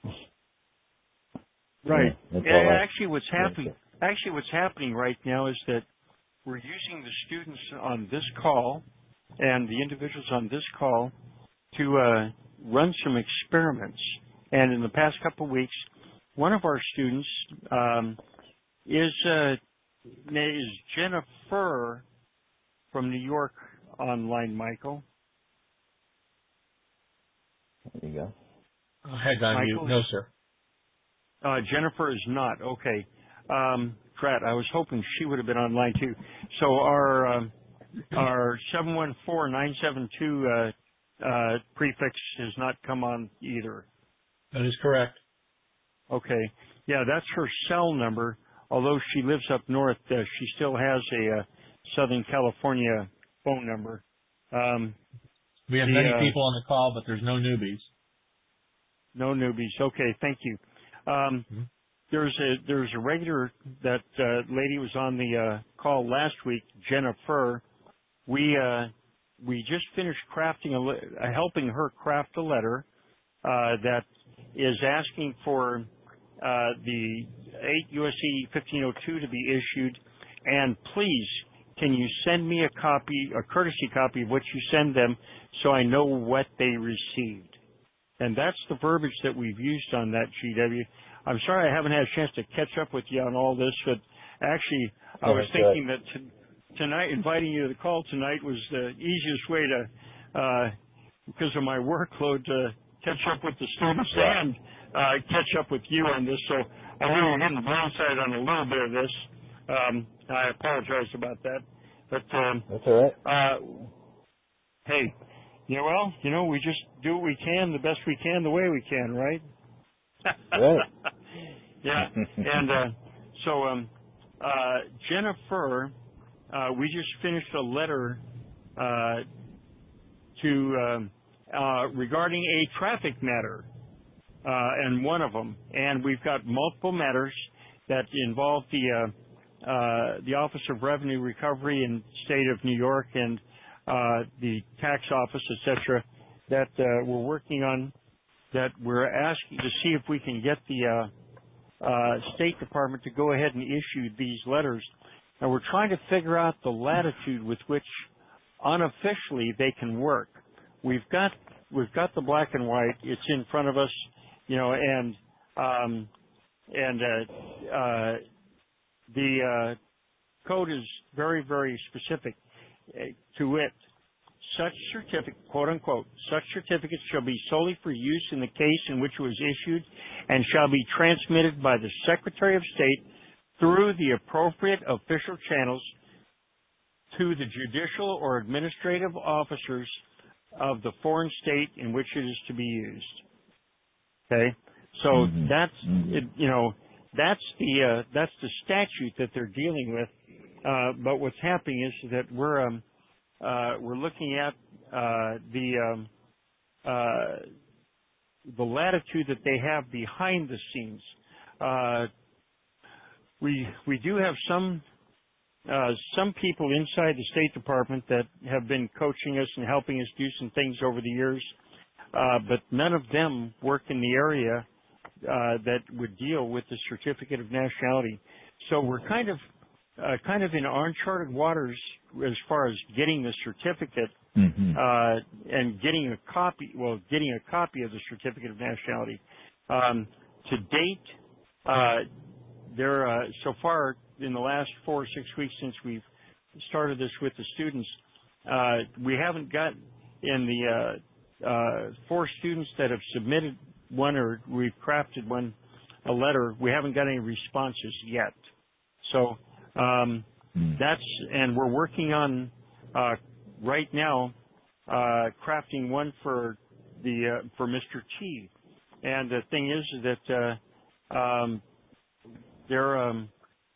Right. Yeah, yeah actually, what's happening actually what's happening right now is that we're using the students on this call and the individuals on this call to uh, run some experiments. And in the past couple of weeks, one of our students um, is uh, is Jennifer from New York online, Michael. There you go. Head on mute. No, sir. Uh, Jennifer is not. Okay. Um, Pratt, I was hoping she would have been online too. So our um, our seven one four nine seven two uh, uh, prefix has not come on either. That is correct. Okay. Yeah, that's her cell number. Although she lives up north, uh, she still has a uh, Southern California phone number. Um, we have the, many uh, people on the call, but there's no newbies. No newbies. Okay, thank you. Um, mm-hmm. There's a there's a regular that uh, lady was on the uh, call last week, Jennifer. We uh, we just finished crafting a le- uh, helping her craft a letter uh, that is asking for uh, the eight U S C fifteen oh two to be issued. And please, can you send me a copy, a courtesy copy of what you send them, so I know what they received. And that's the verbiage that we've used on that, G W. I'm sorry I haven't had a chance to catch up with you on all this, but actually I was thinking that t- tonight, inviting you to the call tonight was the easiest way to, uh, because of my workload, to catch up with the students and uh, catch up with you on this. So I know we're getting blindsided on a little bit of this. Um, I apologize about that. But um, that's all right. Uh, hey, yeah, well, you know, we just do what we can, the best we can, the way we can, right? Right. Yeah. And uh, so, um, uh, Jennifer, uh, we just finished a letter uh, to um, uh, regarding a traffic matter, uh, and one of them, and we've got multiple matters that involve the uh, uh, the Office of Revenue Recovery in the state of New York and uh, the tax office, et cetera, that uh, we're working on. That we're asking to see if we can get the uh, uh, State Department to go ahead and issue these letters, and we're trying to figure out the latitude with which unofficially they can work. We've got we've got the black and white. It's in front of us, you know, and um, and uh, uh, the uh, code is very very specific uh, to it. Such certificate, quote unquote, such certificates shall be solely for use in the case in which it was issued and shall be transmitted by the Secretary of State through the appropriate official channels to the judicial or administrative officers of the foreign state in which it is to be used. Okay, so mm-hmm. that's mm-hmm. It, you know that's the uh, that's the statute that they're dealing with. Uh, but what's happening is that we're um, uh, we're looking at uh, the um, uh, the latitude that they have behind the scenes. Uh, we we do have some. Uh, some people inside the State Department that have been coaching us and helping us do some things over the years, uh, but none of them work in the area uh, that would deal with the Certificate of Nationality. So we're kind of uh, kind of in uncharted waters as far as getting the certificate mm-hmm. uh, and getting a copy. Well, getting a copy of the Certificate of Nationality. Um, to date, uh, there uh, so far. In the last four or six weeks since we've started this with the students, uh, we haven't got in the uh, uh, four students that have submitted one or we've crafted one, a letter, we haven't got any responses yet. So um, mm. that's, and we're working on uh, right now uh, crafting one for the uh, for Mister T. And the thing is that uh, um, they're um,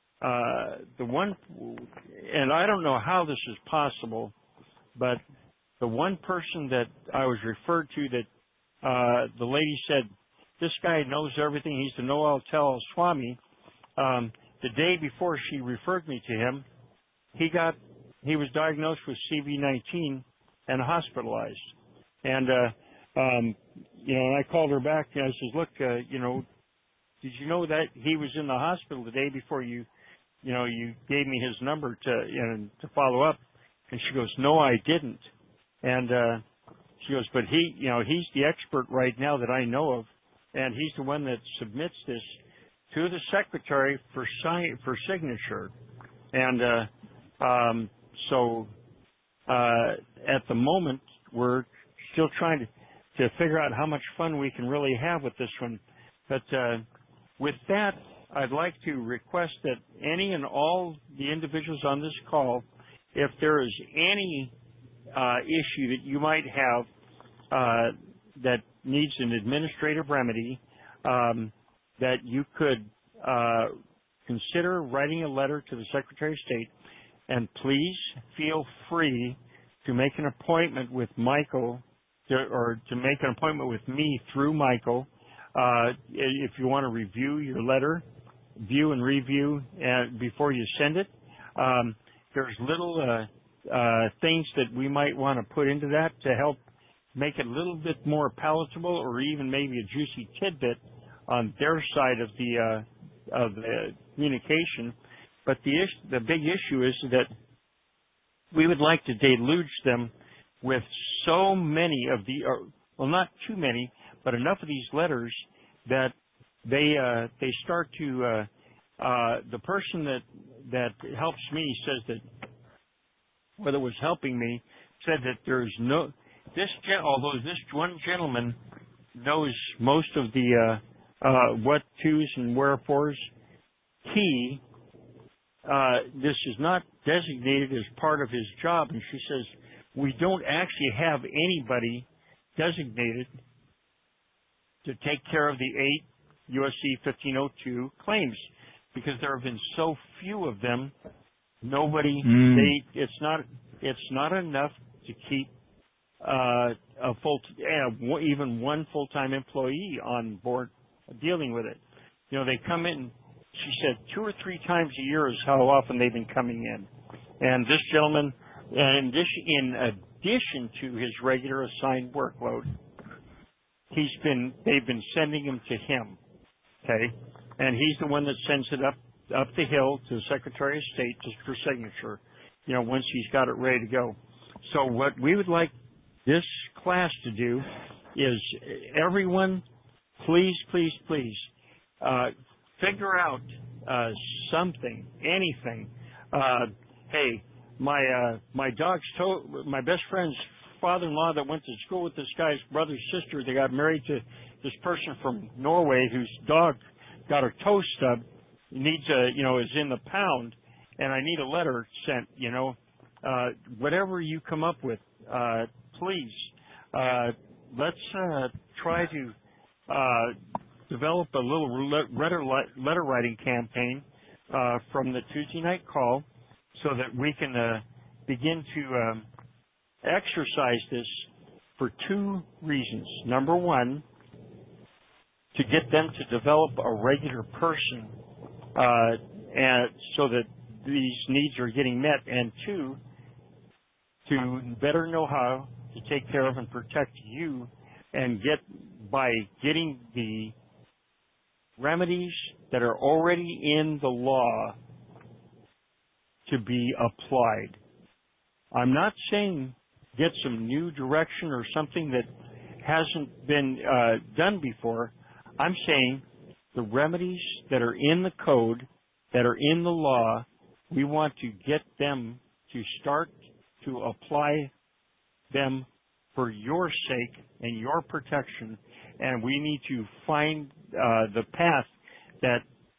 Uh, the one, and I don't know how this is possible, but the one person that I was referred to that uh, the lady said, this guy knows everything, he's the Noel-Tel Swami, um, the day before she referred me to him, he got, he was diagnosed with C V nineteen and hospitalized. And, uh, um, you know, and I called her back and I says, look, uh, you know, did you know that he was in the hospital the day before you you know, you gave me his number to, you know, to follow up. And she goes, no, I didn't. And, uh, she goes, but he, you know, he's the expert right now that I know of. And he's the one that submits this to the secretary for sign, for signature. And, uh, um, so, uh, at the moment, we're still trying to, to figure out how much fun we can really have with this one. But, uh, with that, I'd like to request that any and all the individuals on this call, if there is any uh, issue that you might have uh, that needs an administrative remedy, um, that you could uh, consider writing a letter to the Secretary of State, and please feel free to make an appointment with Michael, to, or to make an appointment with me through Michael, uh, if you want to review your letter. View and review uh, before you send it. Um, there's little uh, uh, things that we might want to put into that to help make it a little bit more palatable, or even maybe a juicy tidbit on their side of the uh, of the communication. But the is- the big issue is that we would like to deluge them with so many of the, or, well, not too many, but enough of these letters that They uh, they start to uh, uh, the person that that helps me says that, whether it was helping me, said that there's no this although this one gentleman knows most of the uh, uh, what tos and wherefores, he uh, this is not designated as part of his job, and she says we don't actually have anybody designated to take care of the eight U S C fifteen oh two claims, because there have been so few of them. Nobody, mm. they, it's not, it's not enough to keep uh, a full, uh, even one full-time employee on board dealing with it. You know, they come in, she said, two or three times a year is how often they've been coming in. And this gentleman, in addition, in addition to his regular assigned workload, he's been, they've been sending him to him, okay? And he's the one that sends it up, up the hill to the Secretary of State just for signature, you know, once he's got it ready to go. So what we would like this class to do is everyone, please, please, please, uh, figure out uh, something, anything. Uh, hey, my uh, my dog's toe, my best friend's father-in-law that went to school with this guy's brother's sister, they got married to this person from Norway whose dog got a toe stub, needs a, you know, is in the pound, and I need a letter sent, you know. Uh, whatever you come up with, uh, please, uh, let's uh, try to uh, develop a little letter, letter writing campaign uh, from the Tuesday night call so that we can uh, begin to um, exercise this for two reasons. Number one, to get them to develop a regular person uh, and so that these needs are getting met, and two, to better know how to take care of and protect you and get by getting the remedies that are already in the law to be applied. I'm not saying get some new direction or something that hasn't been uh, done before. I'm saying the remedies that are in the code, that are in the law, we want to get them to start to apply them for your sake and your protection, and we need to find uh, the path that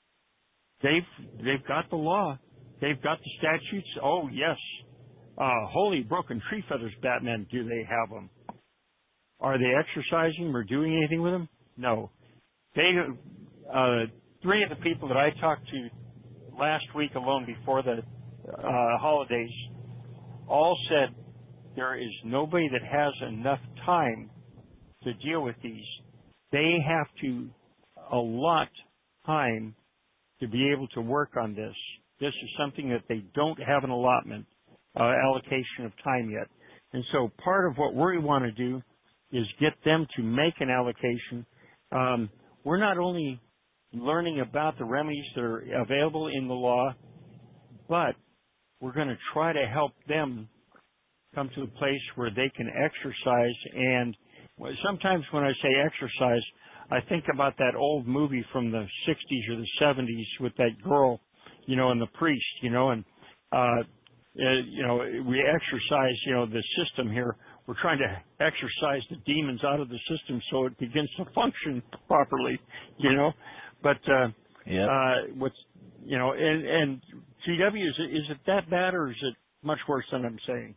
they've they've got the law, they've got the statutes. Oh yes, uh, holy broken tree feathers, Batman. Do they have them? Are they exercising or doing anything with them? No. They uh, three of the people that I talked to last week alone before the uh, holidays all said there is nobody that has enough time to deal with these. They have to allot time to be able to work on this. This is something that they don't have an allotment, uh, allocation of time yet. And so part of what we want to do is get them to make an allocation. Um, we're not only learning about the remedies that are available in the law, but we're going to try to help them come to a place where they can exercise. And sometimes when I say exercise, I think about that old movie from the sixties or the seventies with that girl, you know, and the priest, you know, and, uh, you know, we exercise, you know, the system here. We're trying to exercise the demons out of the system so it begins to function properly, you know. But, uh, yep. uh, what's, you know, and, and C W, is it, is it that bad or is it much worse than I'm saying?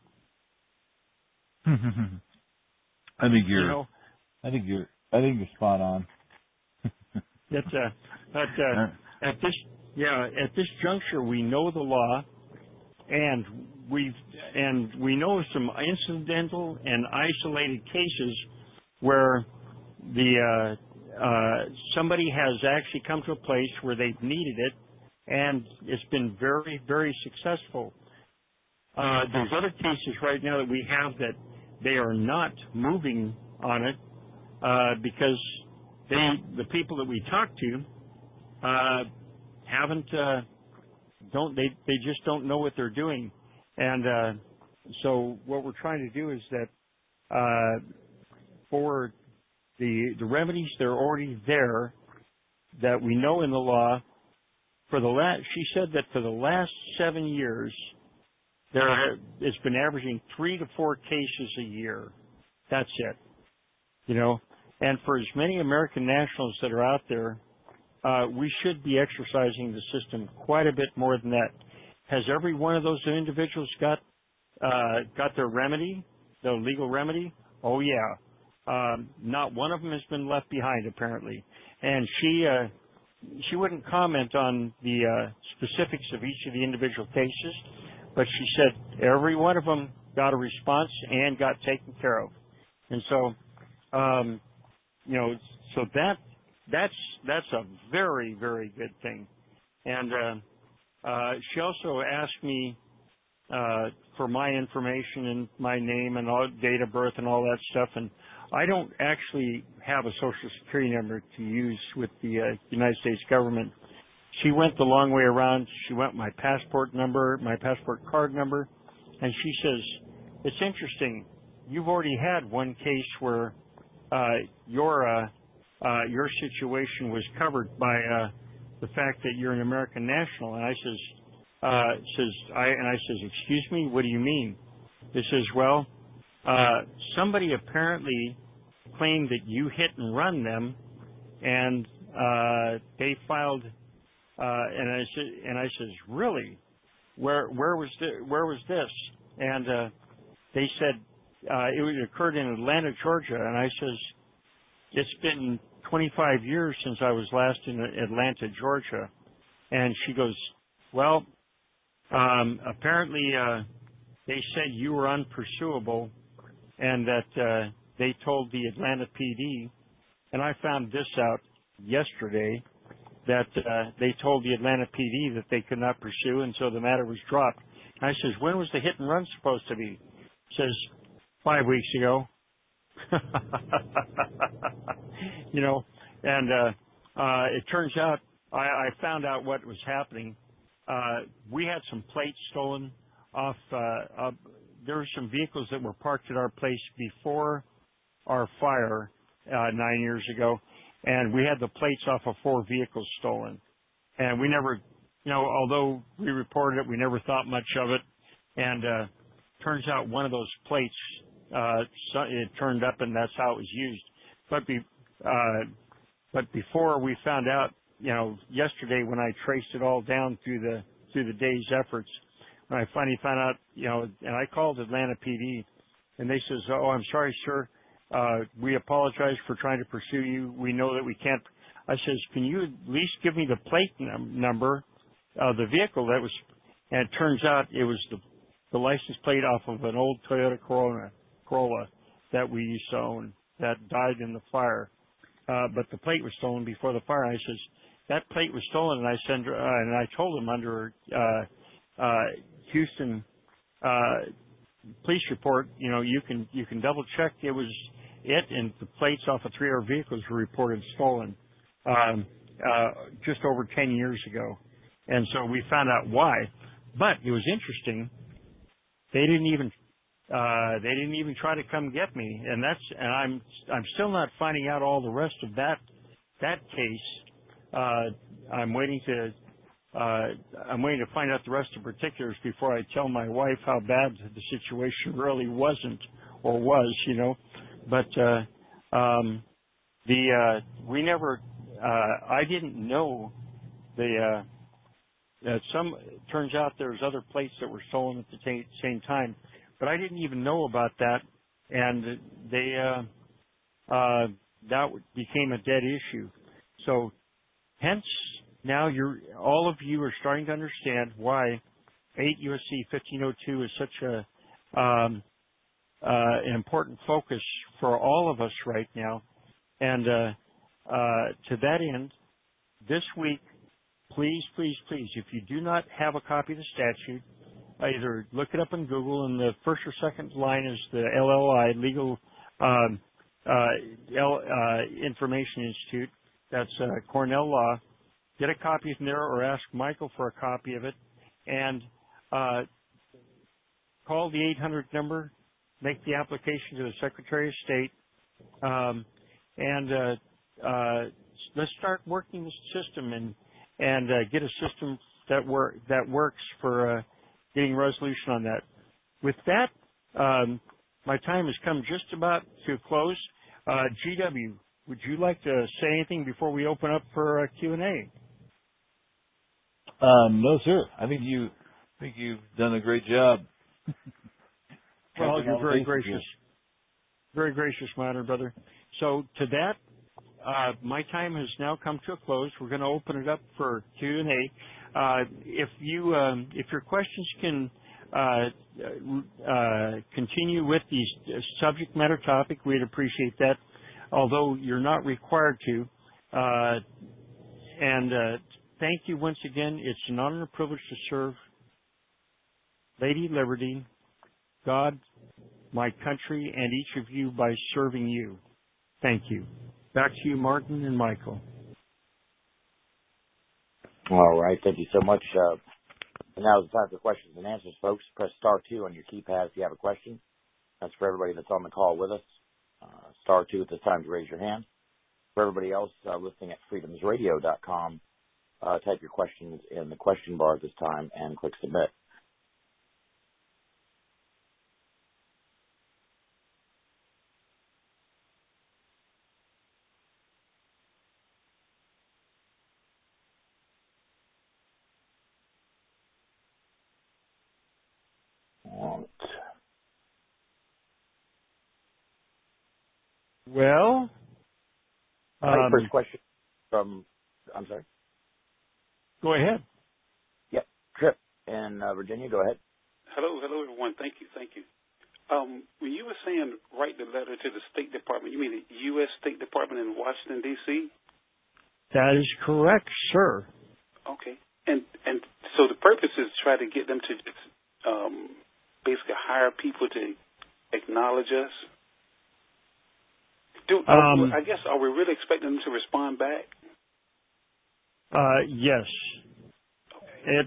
I think you're, you know, I think you're, I think you're spot on. It's, uh, but, uh, at this, yeah, at this juncture, we know the law, and we've, and we know some incidental and isolated cases where the, uh, uh, somebody has actually come to a place where they've needed it, and it's been very, very successful. Uh, there's other cases right now that we have that they are not moving on it, uh, because they, the people that we talk to, uh, haven't, uh, don't, they, they just don't know what they're doing. And, uh, so what we're trying to do is that, uh, for the, the remedies that are already there that we know in the law, for the last, she said that for the last seven years, there, it's been averaging three to four cases a year. That's it. You know, and for as many American nationals that are out there, uh, we should be exercising the system quite a bit more than that. Has every one of those individuals got, uh, got their remedy, the legal remedy? Oh yeah. Um, not one of them has been left behind apparently. And she, uh, she wouldn't comment on the, uh, specifics of each of the individual cases, but she said every one of them got a response and got taken care of. And so, um, you know, so that that's that's a very very good thing. And uh, uh, she also asked me uh, for my information and my name and all date of birth and all that stuff. And I don't actually have a Social Security number to use with the uh, United States government. She went the long way around. She went my passport number, my passport card number, and she says, it's interesting. You've already had one case where uh, your uh, uh, your situation was covered by uh, the fact that you're an American national. And I says, uh, says I and I says, excuse me, what do you mean? It says, well, uh, somebody apparently claimed that you hit and run them, and uh, they filed. Uh, and I said, and I says, really? Where where was the, where was this? And uh, they said uh, it occurred in Atlanta, Georgia. And I says, it's been twenty-five years since I was last in Atlanta, Georgia. And she goes, well, um, apparently uh, they said you were unpursuable, and that uh, they told the Atlanta P D. And I found this out yesterday, that uh, they told the Atlanta P D that they could not pursue, and so the matter was dropped. And I says, when was the hit and run supposed to be? Says, five weeks ago. You know, and uh, uh, it turns out I, I found out what was happening. Uh, we had some plates stolen off. Uh, uh, there were some vehicles that were parked at our place before our fire uh, nine years ago. And we had the plates off of four vehicles stolen. And we never, you know, although we reported it, we never thought much of it. And uh turns out one of those plates, uh so it turned up, and that's how it was used. But be, uh but before we found out, you know, yesterday when I traced it all down through the through the day's efforts, when I finally found out, you know, and I called Atlanta P D, and they says, oh, I'm sorry, sir. Uh, we apologize for trying to pursue you. We know that we can't. I says, can you at least give me the plate num- number of the vehicle that was, and it turns out it was the, the license plate off of an old Toyota Corolla, Corolla that we used to own that died in the fire. Uh, but the plate was stolen before the fire. I says, that plate was stolen, and I send, uh, and I told him under, uh, uh, Houston, uh, police report, you know, you can, you can double check it was, It and the plates off of three of our vehicles were reported stolen um, uh, just over ten years ago, and so we found out why. But it was interesting; they didn't even uh, they didn't even try to come get me, and that's and I'm I'm still not finding out all the rest of that that case. Uh, I'm waiting to uh, I'm waiting to find out the rest of the particulars before I tell my wife how bad the situation really wasn't or was, you know. But uh, um, the uh, we never. Uh, I didn't know the. Uh, that some it turns out there's other plates that were stolen at the t- same time, but I didn't even know about that, and they uh, uh, that became a dead issue. So, hence now you're all of you are starting to understand why eight U S C fifteen oh two is such a um, Uh, an important focus for all of us right now. And uh, uh, to that end, this week, please, please, please, if you do not have a copy of the statute, either look it up on Google, and the first or second line is the L L I, Legal um, uh, L, uh, Information Institute. That's uh, Cornell Law. Get a copy from there, or ask Michael for a copy of it, and uh, call the eight hundred number. Make the application to the Secretary of State, um, and uh, uh, let's start working the system and and uh, get a system that work that works for uh, getting resolution on that. With that, um, my time has come just about to close. Uh, G W, would you like to say anything before we open up for uh, Q and A? Um, no, sir. I think you I think you've done a great job. Well, you're very gracious. Very gracious, my honored brother. So to that, uh, my time has now come to a close. We're going to open it up for Q and A. Uh, if you, um, if your questions can uh, uh, continue with the subject matter topic, we'd appreciate that, although you're not required to. Uh, and uh, thank you once again. It's an honor and privilege to serve Lady Liberty, God, my country, and each of you by serving you. Thank you. Back to you, Martin and Michael. All right. Thank you so much. Uh, now is the time for questions and answers, folks. Press star two on your keypad if you have a question. That's for everybody that's on the call with us. Uh, star two at this time to raise your hand. For everybody else uh, listening at freedoms radio dot com, uh, type your questions in the question bar at this time and click submit. All right. Well, All right, um, first question from, I'm sorry. Go ahead. Yep, Trip in uh, Virginia. Go ahead. Hello, hello, everyone. Thank you, thank you. Um, when you were saying write the letter to the State Department, you mean the U S State Department in Washington, D C? That is correct, sir. Okay. And and so the purpose is to try to get them to um, basically hire people to acknowledge us? Do, Um, I guess, are we really expecting them to respond back? Uh, yes. It,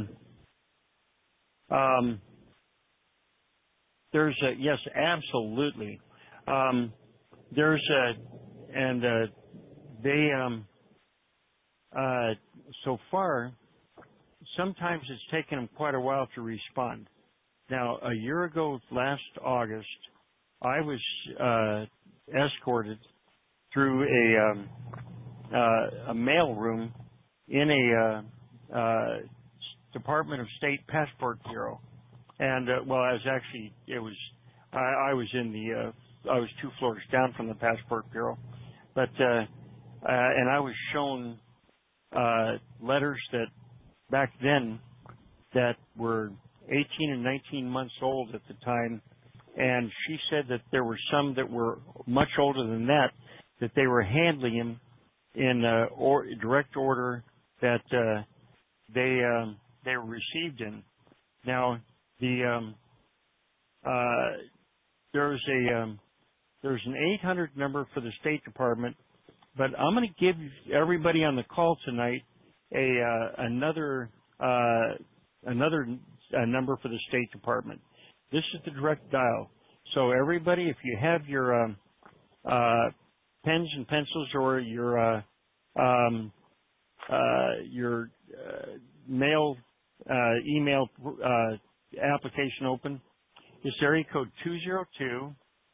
uh, um, there's a, yes, absolutely. Um, there's a, and, uh, they, um, uh, so far, sometimes it's taken them quite a while to respond. Now, a year ago, last August, I was, uh, escorted through a, um, uh, a mail room in a, uh, uh, Department of State Passport Bureau. And, uh, well, I was actually, it was, I, I was in the, uh, I was two floors down from the Passport Bureau. But, uh, uh, and I was shown, uh, letters that back then that were eighteen and nineteen months old at the time. And she said that there were some that were much older than that, that they were handling them in, uh, or direct order that, uh, they, um, they were received in. Now, the, um, uh, there's a, um, there's an eight hundred number for the State Department, but I'm going to give everybody on the call tonight a, uh, another, uh, another uh, number for the State Department. This is the direct dial. So everybody, if you have your, um, uh, pens and pencils or your, uh, um, uh, your, uh, mail, uh, email, uh, application open, it's area code two zero two.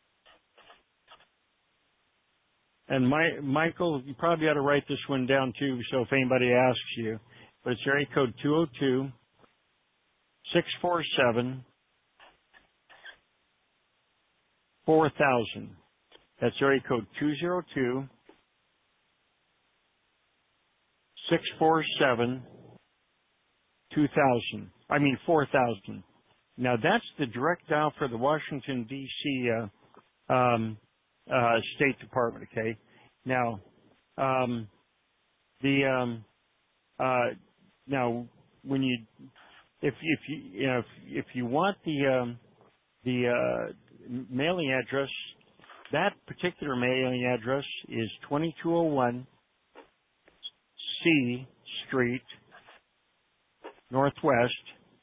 And my, Michael, you probably ought to write this one down too, so if anybody asks you, but it's area code two zero two, six four seven, four thousand. That's area code two zero two, six four seven, two thousand. I mean four thousand. Now that's the direct dial for the Washington, D C uh, um, uh, State Department. Okay. Now, um, the um, uh, now when you if if you, you know, if, if you want the um, the uh, mailing address, that particular mailing address is twenty-two oh one C Street, Northwest,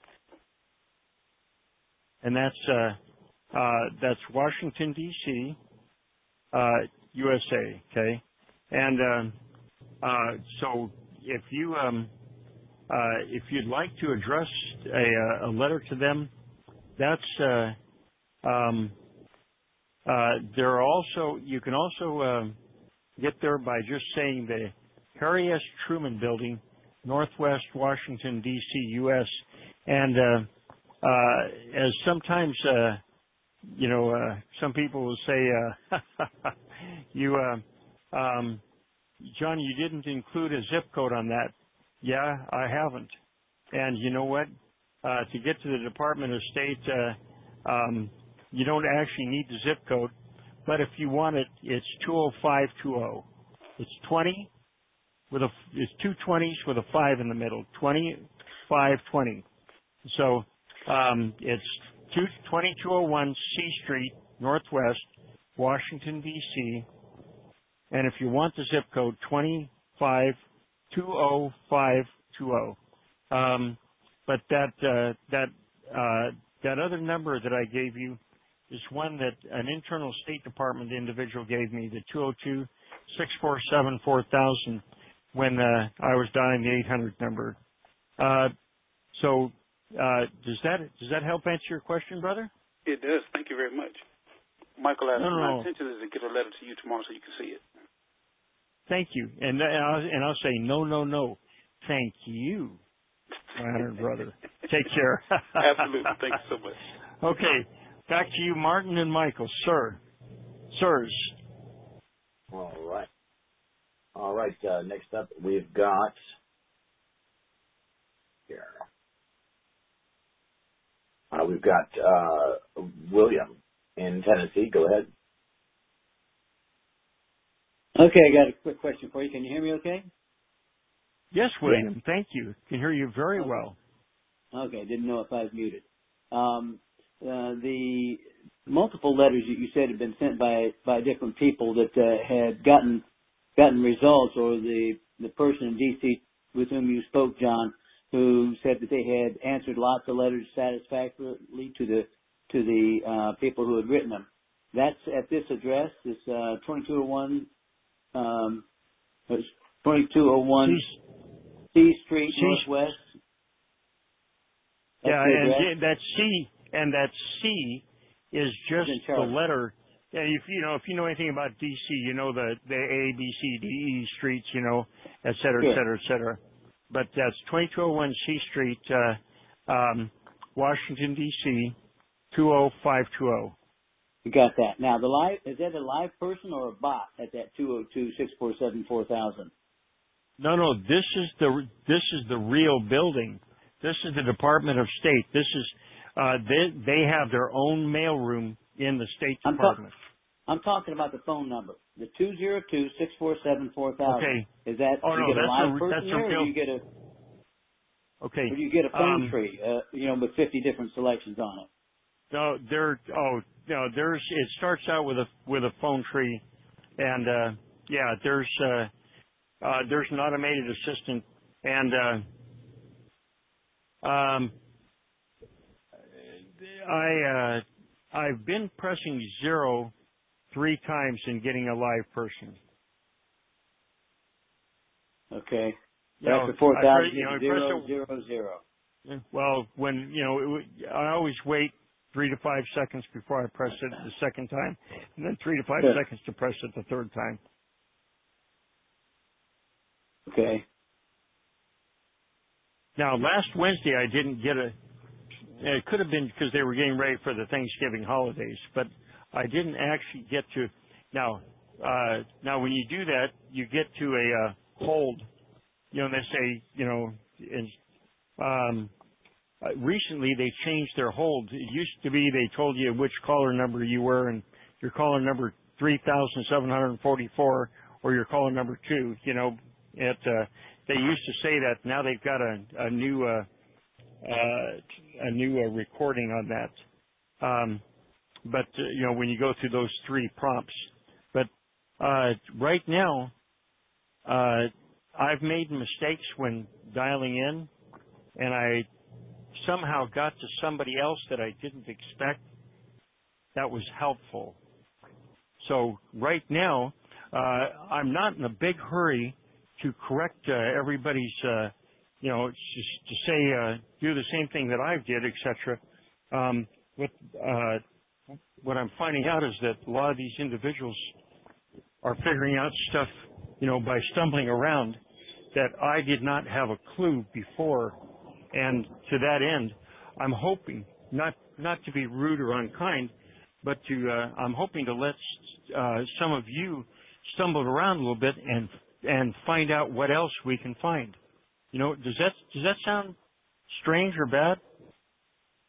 and that's uh, uh, that's Washington D C, uh, U S A. Okay, and uh, uh, so if you um, uh, if you'd like to address a, a letter to them, that's uh, um, uh, there are also you can also um, get there by just saying the Harry S. Truman Building, Northwest Washington D C, U S, and uh, uh, as sometimes uh, you know uh, some people will say, uh, you uh, um, John, you didn't include a zip code on that. Yeah, I haven't. And you know what? uh, to get to the Department of State, uh, um, you don't actually need the zip code, but if you want it, it's two oh five two oh. It's twenty with a, it's two twenties with a five in the middle, twenty-five twenty. So, um, it's twenty-two oh one C Street, Northwest, Washington, D C. And if you want the zip code, twenty-five two oh five two oh. Um, but that, uh, that, uh, that other number that I gave you is one that an internal State Department individual gave me, the two oh two, six four seven, four thousand, when, uh, I was dialing the eight hundred number. Uh, so, uh, does that, does that help answer your question, brother? It does. Thank you very much. Michael, I, no, no, my no. intention is to get a letter to you tomorrow so you can see it. Thank you. And, and, I'll, and I'll say, no, no, no. Thank you, my honored brother. Take care. Absolutely. Thank you so much. Okay. Back to you, Martin and Michael. Sir. Sirs. All right. All right. Uh, next up, we've got here. Uh, we've got uh, William in Tennessee. Go ahead. Okay, I got a quick question for you. Can you hear me okay? Yes, William. Thank you. Can hear you very okay. well. Okay, didn't know if I was muted. Um, uh, the multiple letters that you said had been sent by by different people that uh, had gotten gotten results, or the the person in D C with whom you spoke, John, who said that they had answered lots of letters satisfactorily to the to the uh, people who had written them. That's at this address, this uh, twenty-two oh one um, twenty-two oh one C Street, C- Northwest. That's yeah, and that C and that C is just the letter. Yeah, if you know if you know anything about D C, you know the the A, B, C, D, E streets, you know, et cetera, et cetera, et cetera. But that's twenty-two oh one C Street, uh, um, Washington, D C, two oh five two oh. You got that. Now, the live is that a live person or a bot at that two oh two, six four seven, four thousand? No, no. This is the this is the real building. This is the Department of State. This is uh, they they have their own mailroom in the State Department. I'm, ta- I'm talking about the phone number, the two oh two, six four seven, four thousand. Okay. Is that oh, you no, get a that's live a, person that's there, a real... or do you get a okay? Or do you get a phone um, tree, uh, you know, with fifty different selections on it? No, there. Oh, no. There's. It starts out with a with a phone tree, and uh, yeah, there's uh, uh, there's an automated assistant, and uh, um, I uh, I've been pressing zero three times and getting a live person. Okay. You After know, four thousand, you know, zero, a, zero, zero. Well, when you know, it, I always wait three to five seconds before I press it the second time, and then three to five Good. seconds to press it the third time. Okay. Now, last Wednesday I didn't get a. It could have been because they were getting ready for the Thanksgiving holidays, but I didn't actually get to. Now, uh, now when you do that, you get to a uh, hold. You know, and they say, you know, in, um, uh, recently they changed their hold. It used to be they told you which caller number you were, and your caller number three thousand seven hundred forty-four, or your caller number two. You know, it. Uh, they used to say that. Now they've got a, a new. Uh, Uh, a new uh, recording on that. Um, but, uh, you know, when you go through those three prompts. But uh, right now, uh, I've made mistakes when dialing in, and I somehow got to somebody else that I didn't expect. That was helpful. So right now, uh, I'm not in a big hurry to correct uh, everybody's uh, you know, it's just to say, uh, do the same thing that I did, et cetera. Um, what, uh, what I'm finding out is that a lot of these individuals are figuring out stuff, you know, by stumbling around that I did not have a clue before. And to that end, I'm hoping not, not to be rude or unkind, but to, uh, I'm hoping to let, uh, some of you stumble around a little bit and, and find out what else we can find. You know, does that does that sound strange or bad?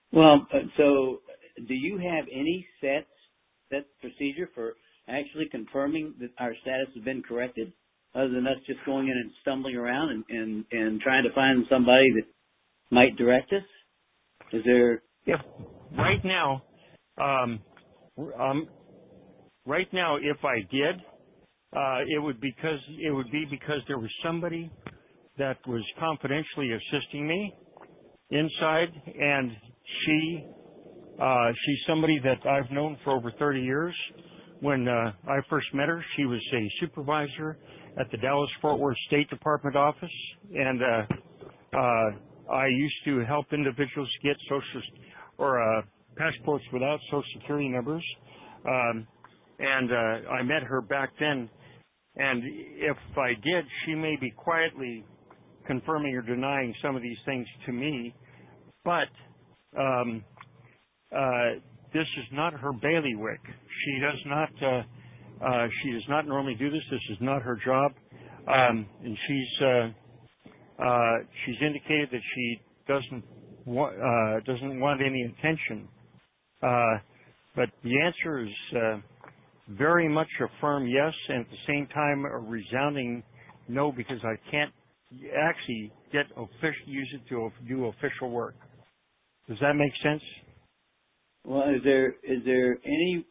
Well, uh, so do you have any set set procedure for actually confirming that our status has been corrected, other than us just going in and stumbling around and, and, and trying to find somebody that might direct us? Is there? If right now, um, um, right now, if I did, uh, it would because it would be because there was somebody that was confidentially assisting me inside, and she uh, she's somebody that I've known for over thirty years. When uh, I first met her, she was a supervisor at the Dallas-Fort Worth State Department office, and uh, uh, I used to help individuals get social or uh, passports without social security numbers. Um, and uh, I met her back then, and if I did, she may be quietly confirming or denying some of these things to me, but um, uh, this is not her bailiwick. She does not. Uh, uh, she does not normally do this. This is not her job, um, and she's uh, uh, she's indicated that she doesn't wa- uh, doesn't want any attention. Uh, but the answer is uh, very much a firm yes, and at the same time a resounding no, because I can't actually get official use it to do official work. Does that make sense? Well, is there is there any?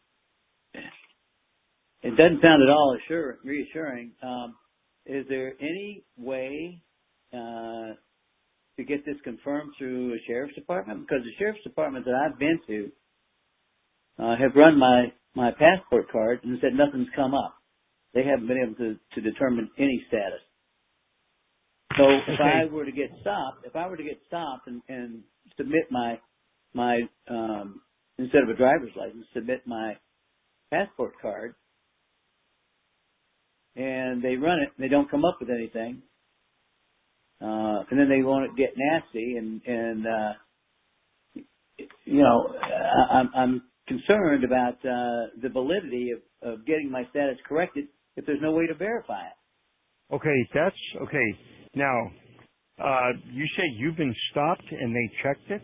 It doesn't sound at all assure, reassuring. Um, is there any way uh, to get this confirmed through a sheriff's department? Because the sheriff's department that I've been to uh, have run my, my passport card and said nothing's come up. They haven't been able to, to determine any status. So if Okay. I were to get stopped, if I were to get stopped and, and submit my my um, instead of a driver's license, submit my passport card, and they run it, and they don't come up with anything, uh, and then they want to get nasty, and and uh, you know, I, I'm I'm concerned about uh, the validity of, of getting my status corrected if there's no way to verify it. Okay, that's okay. Now, uh, you say you've been stopped and they checked it?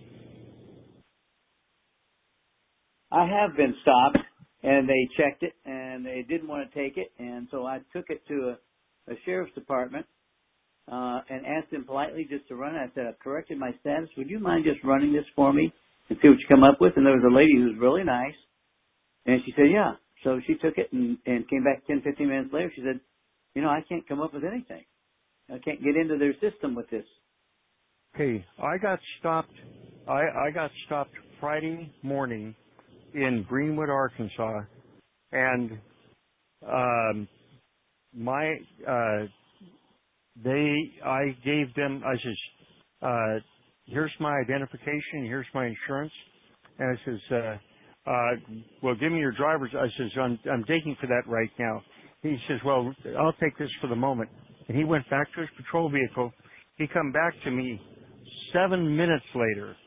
I have been stopped, and they checked it, and they didn't want to take it, and so I took it to a, a sheriff's department uh, and asked them politely just to run it. I said, I've corrected my status. Would you mind just running this for me and see what you come up with? And there was a lady who was really nice, and she said, yeah. So she took it and, and came back ten, fifteen minutes later. She said, you know, I can't come up with anything. I can't get into their system with this. Okay, I got stopped. I, I got stopped Friday morning in Greenwood, Arkansas, and um, my uh, they I gave them. I says, uh, here's my identification. Here's my insurance. And I says, uh, uh, well, give me your driver's. I says, I'm I'm taking for that right now. He says, well, I'll take this for the moment. And he went back to his patrol vehicle. He come back to me seven minutes later.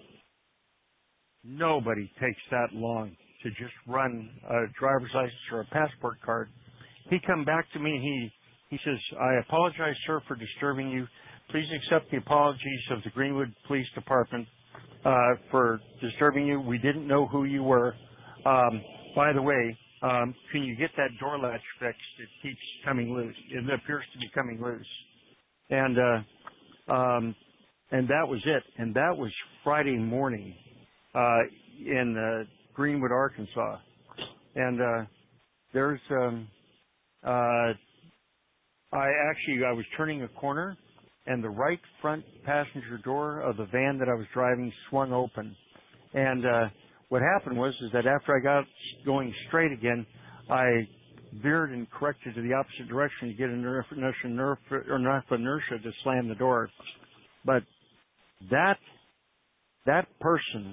Nobody takes that long to just run a driver's license or a passport card. He come back to me and he, he says, I apologize, sir, for disturbing you. Please accept the apologies of the Greenwood Police Department uh, for disturbing you. We didn't know who you were. Um, by the way, Um, can you get that door latch fixed? It keeps coming loose. It appears to be coming loose. And, uh, um, and that was it. And that was Friday morning, uh, in, uh, Greenwood, Arkansas. And, uh, there's, um, uh, I actually, I was turning a corner and the right front passenger door of the van that I was driving swung open. And, uh, what happened was is that after I got going straight again, I veered and corrected to the opposite direction to get enough enough enough inertia to slam the door. But that that person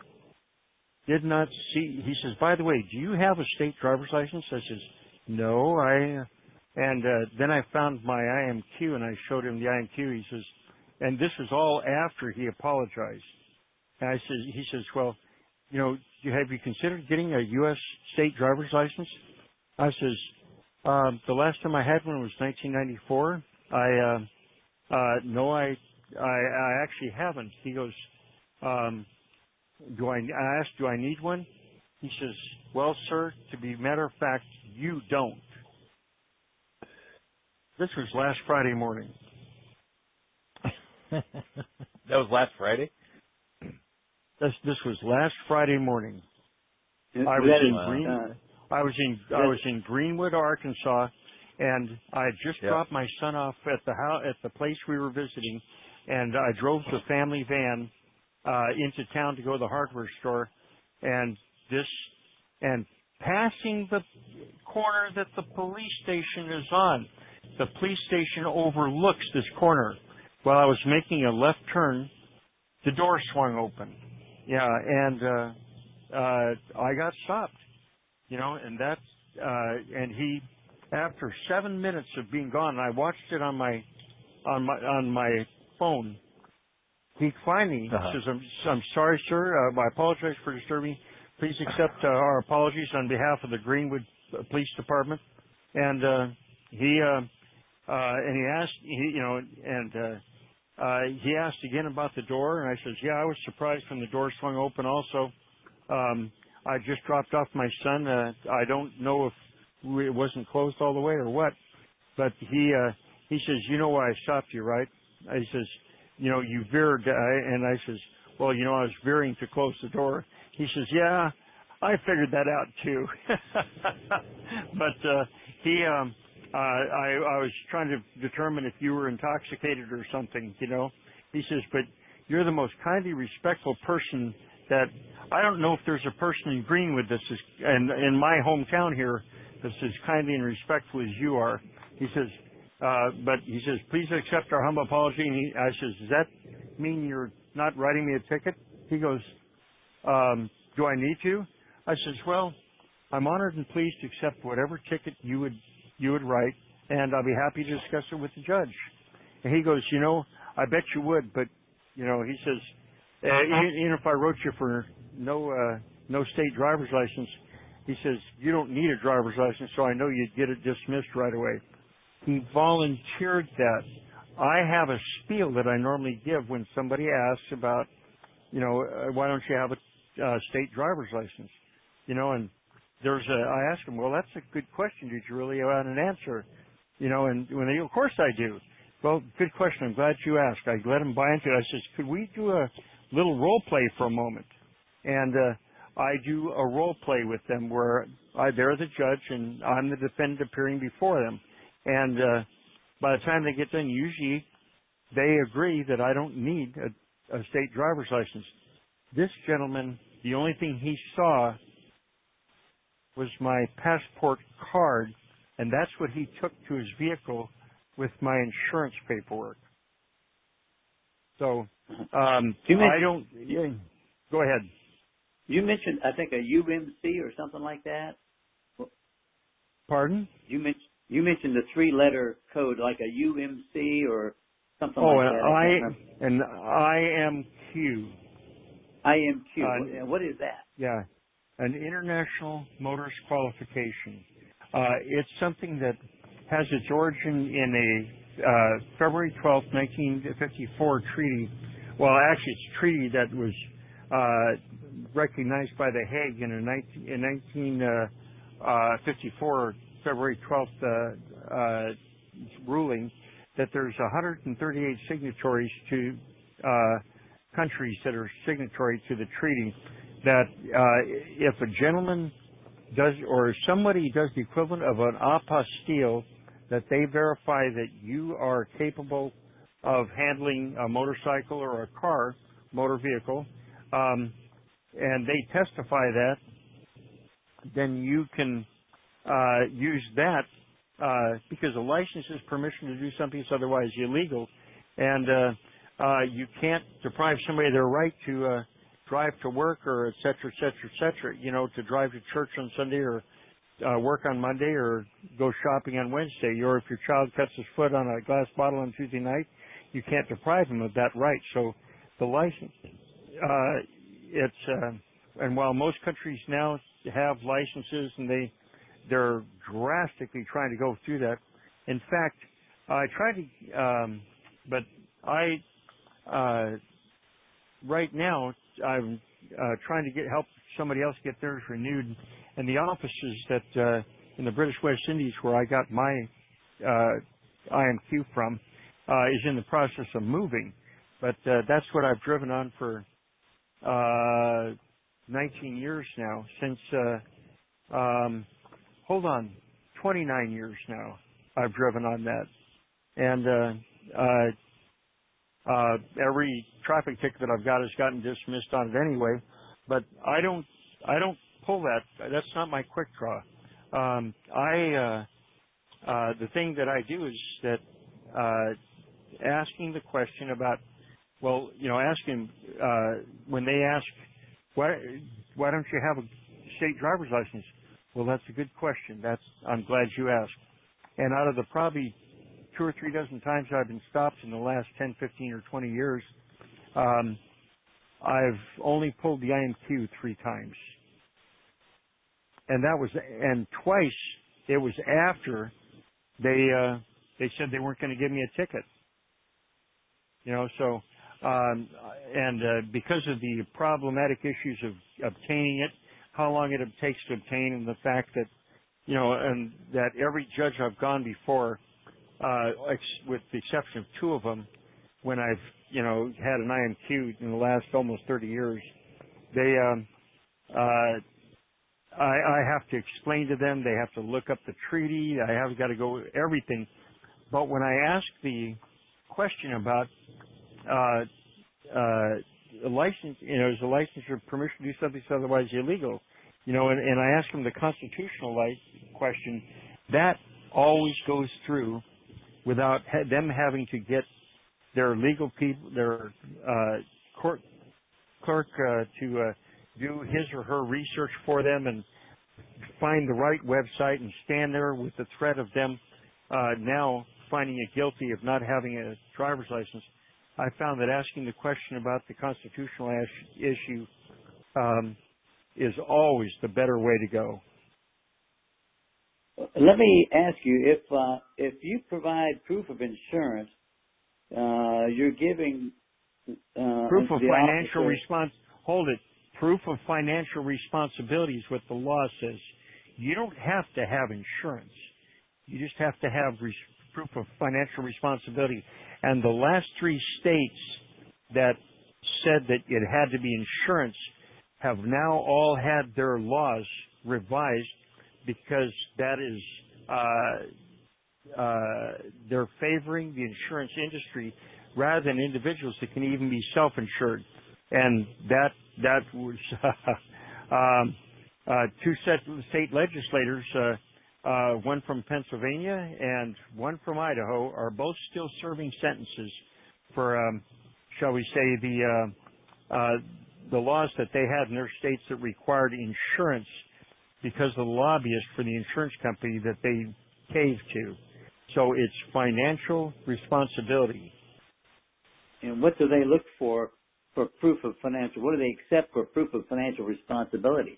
did not see. He says, "By the way, do you have a state driver's license?" I says, "No, I." And uh, then I found my I M Q and I showed him the I M Q. He says, and this was all after he apologized. And I says, he says, well, you know, have you considered getting a U S state driver's license? I says, um, the last time I had one was nineteen ninety-four. I, uh, uh, no, I, I, I actually haven't. He goes, um, do I, I asked, do I need one? He says, well, sir, to be matter of fact, you don't. This was last Friday morning. That was last Friday? This, this was last Friday morning. Is I was that in in, Green, uh, I was in, I was in Greenwood, Arkansas, and I had just Yep. dropped my son off at the house, at the place we were visiting, and I drove the family van uh into town to go to the hardware store, and this, and passing the corner that the police station is on, the police station overlooks this corner. While I was making a left turn, the door swung open. Yeah, and uh uh I got stopped. You know, and that uh and he, after seven minutes of being gone, I watched it on my on my on my phone. He finally Uh-huh. says, I'm, I'm sorry, sir. Uh, I apologize for disturbing. Please accept uh, our apologies on behalf of the Greenwood Police Department. And uh, he uh, uh, and he asked, he, you know, and uh, uh, he asked again about the door. And I says, yeah, I was surprised when the door swung open. Also, um, I just dropped off my son. Uh, I don't know if it wasn't closed all the way or what. But he uh, he says, you know why I stopped you, right? He says, you know, you veered, uh, and I says, well, you know, I was veering to close the door. He says, yeah, I figured that out too. but uh, he, um, uh, I, I was trying to determine if you were intoxicated or something, you know. He says, but you're the most kindly, respectful person that, I don't know if there's a person in Greenwood that's as, and in my hometown here, that's as kindly and respectful as you are. He says, Uh, but he says, please accept our humble apology. And he, I says, does that mean you're not writing me a ticket? He goes, um, do I need to? I says, well, I'm honored and pleased to accept whatever ticket you would, you would write, and I'll be happy to discuss it with the judge. And he goes, you know, I bet you would, but, you know, he says, uh, even, even if I wrote you for no, uh, no state driver's license, he says, you don't need a driver's license, so I know you'd get it dismissed right away. He volunteered that. I have a spiel that I normally give when somebody asks about, you know, uh, why don't you have a uh, state driver's license? You know, and there's a, I asked him, well, that's a good question. Did you really have an answer? You know, and when they, of course I do. Well, good question. I'm glad you asked. I let him buy into it. I says, could we do a little role play for a moment? And uh, I do a role play with them where I, they're the judge and I'm the defendant appearing before them. And uh, by the time they get done, usually they agree that I don't need a, a state driver's license. This gentleman, the only thing he saw was my passport card, and that's what he took to his vehicle with my insurance paperwork. So um, You I don't. Yeah, go ahead. You mentioned, I think, a U M C or something like that. Pardon? You mentioned you mentioned the three-letter code, like a U M C or something Oh, like and that. I can't I and I M Q. I M Q. Uh, what is that? Yeah, an International Motorist Qualification. Uh, it's something that has its origin in a uh, February twelfth, nineteen fifty-four treaty. Well, actually, it's a treaty that was uh, recognized by The Hague in, a nineteen, in nineteen fifty-four, February twelfth uh, uh, ruling that there's one hundred thirty-eight signatories to uh, countries that are signatory to the treaty, that uh, if a gentleman does, or somebody does the equivalent of an apostille, that they verify that you are capable of handling a motorcycle or a car, motor vehicle, um, and they testify that, then you can uh, use that uh, because a license is permission to do something that's otherwise illegal, and uh, uh, you can't deprive somebody of their right to uh, drive to work or et cetera, et cetera, et cetera, you know, to drive to church on Sunday or uh, work on Monday or go shopping on Wednesday. Or if your child cuts his foot on a glass bottle on Tuesday night, you can't deprive him of that right. So the license, uh, it's, uh, and while most countries now have licenses and they, they're drastically trying to go through that. In fact, I tried to, um, but I, uh, right now, I'm uh, trying to get help somebody else get theirs renewed, and the offices that uh, in the British West Indies where I got my uh, I M Q from uh, is in the process of moving. But uh, that's what I've driven on for uh, nineteen years now. Since uh, um, hold on, twenty-nine years now I've driven on that, and uh, uh, uh, every traffic ticket that I've got has gotten dismissed on it anyway. But I don't I don't pull that. That's not my quick draw. Um, I uh, uh, the thing that I do is that uh, asking the question about, well, you know, asking uh, when they ask, why why don't you have a state driver's license? Well, that's a good question. That's I'm glad you asked. And out of the probably two or three dozen times I've been stopped in the last ten, fifteen, or twenty years, um, I've only pulled the I M Q three times. And that was, and twice it was after they, uh, they said they weren't going to give me a ticket. You know, so, um, and, uh, because of the problematic issues of obtaining it, how long it takes to obtain, and the fact that, you know, and that every judge I've gone before, uh, ex- with the exception of two of them, when I've, you know, had an I M Q in the last almost thirty years, they, um, uh, I, I have to explain to them. They have to look up the treaty. I have got to go everything. But when I ask the question about uh, uh, a license, you know, is a license or permission to do something that's otherwise illegal, you know, and, and I ask them the constitutional like question, that always goes through without ha- them having to get their legal people, their uh, court clerk uh, to uh, do his or her research for them and find the right website and stand there with the threat of them uh, now finding you guilty of not having a driver's license. I found that asking the question about the constitutional ash- issue um, is always the better way to go. Let me ask you, if uh, if you provide proof of insurance, uh, you're giving uh, proof of the financial officer, response. Hold it. Proof of financial responsibility is what the law says. You don't have to have insurance. You just have to have res- proof of financial responsibility. And the last three states that said that it had to be insurance have now all had their laws revised because that is, uh, uh, they're favoring the insurance industry rather than individuals that can even be self-insured. And that, that was, um, uh, two set state legislators, uh, uh, one from Pennsylvania and one from Idaho, are both still serving sentences for, um, shall we say, the, uh, uh, the laws that they had in their states that required insurance because of the lobbyists for the insurance company that they caved to. So it's financial responsibility. And what do they look for for proof of financial? What do they accept for proof of financial responsibility?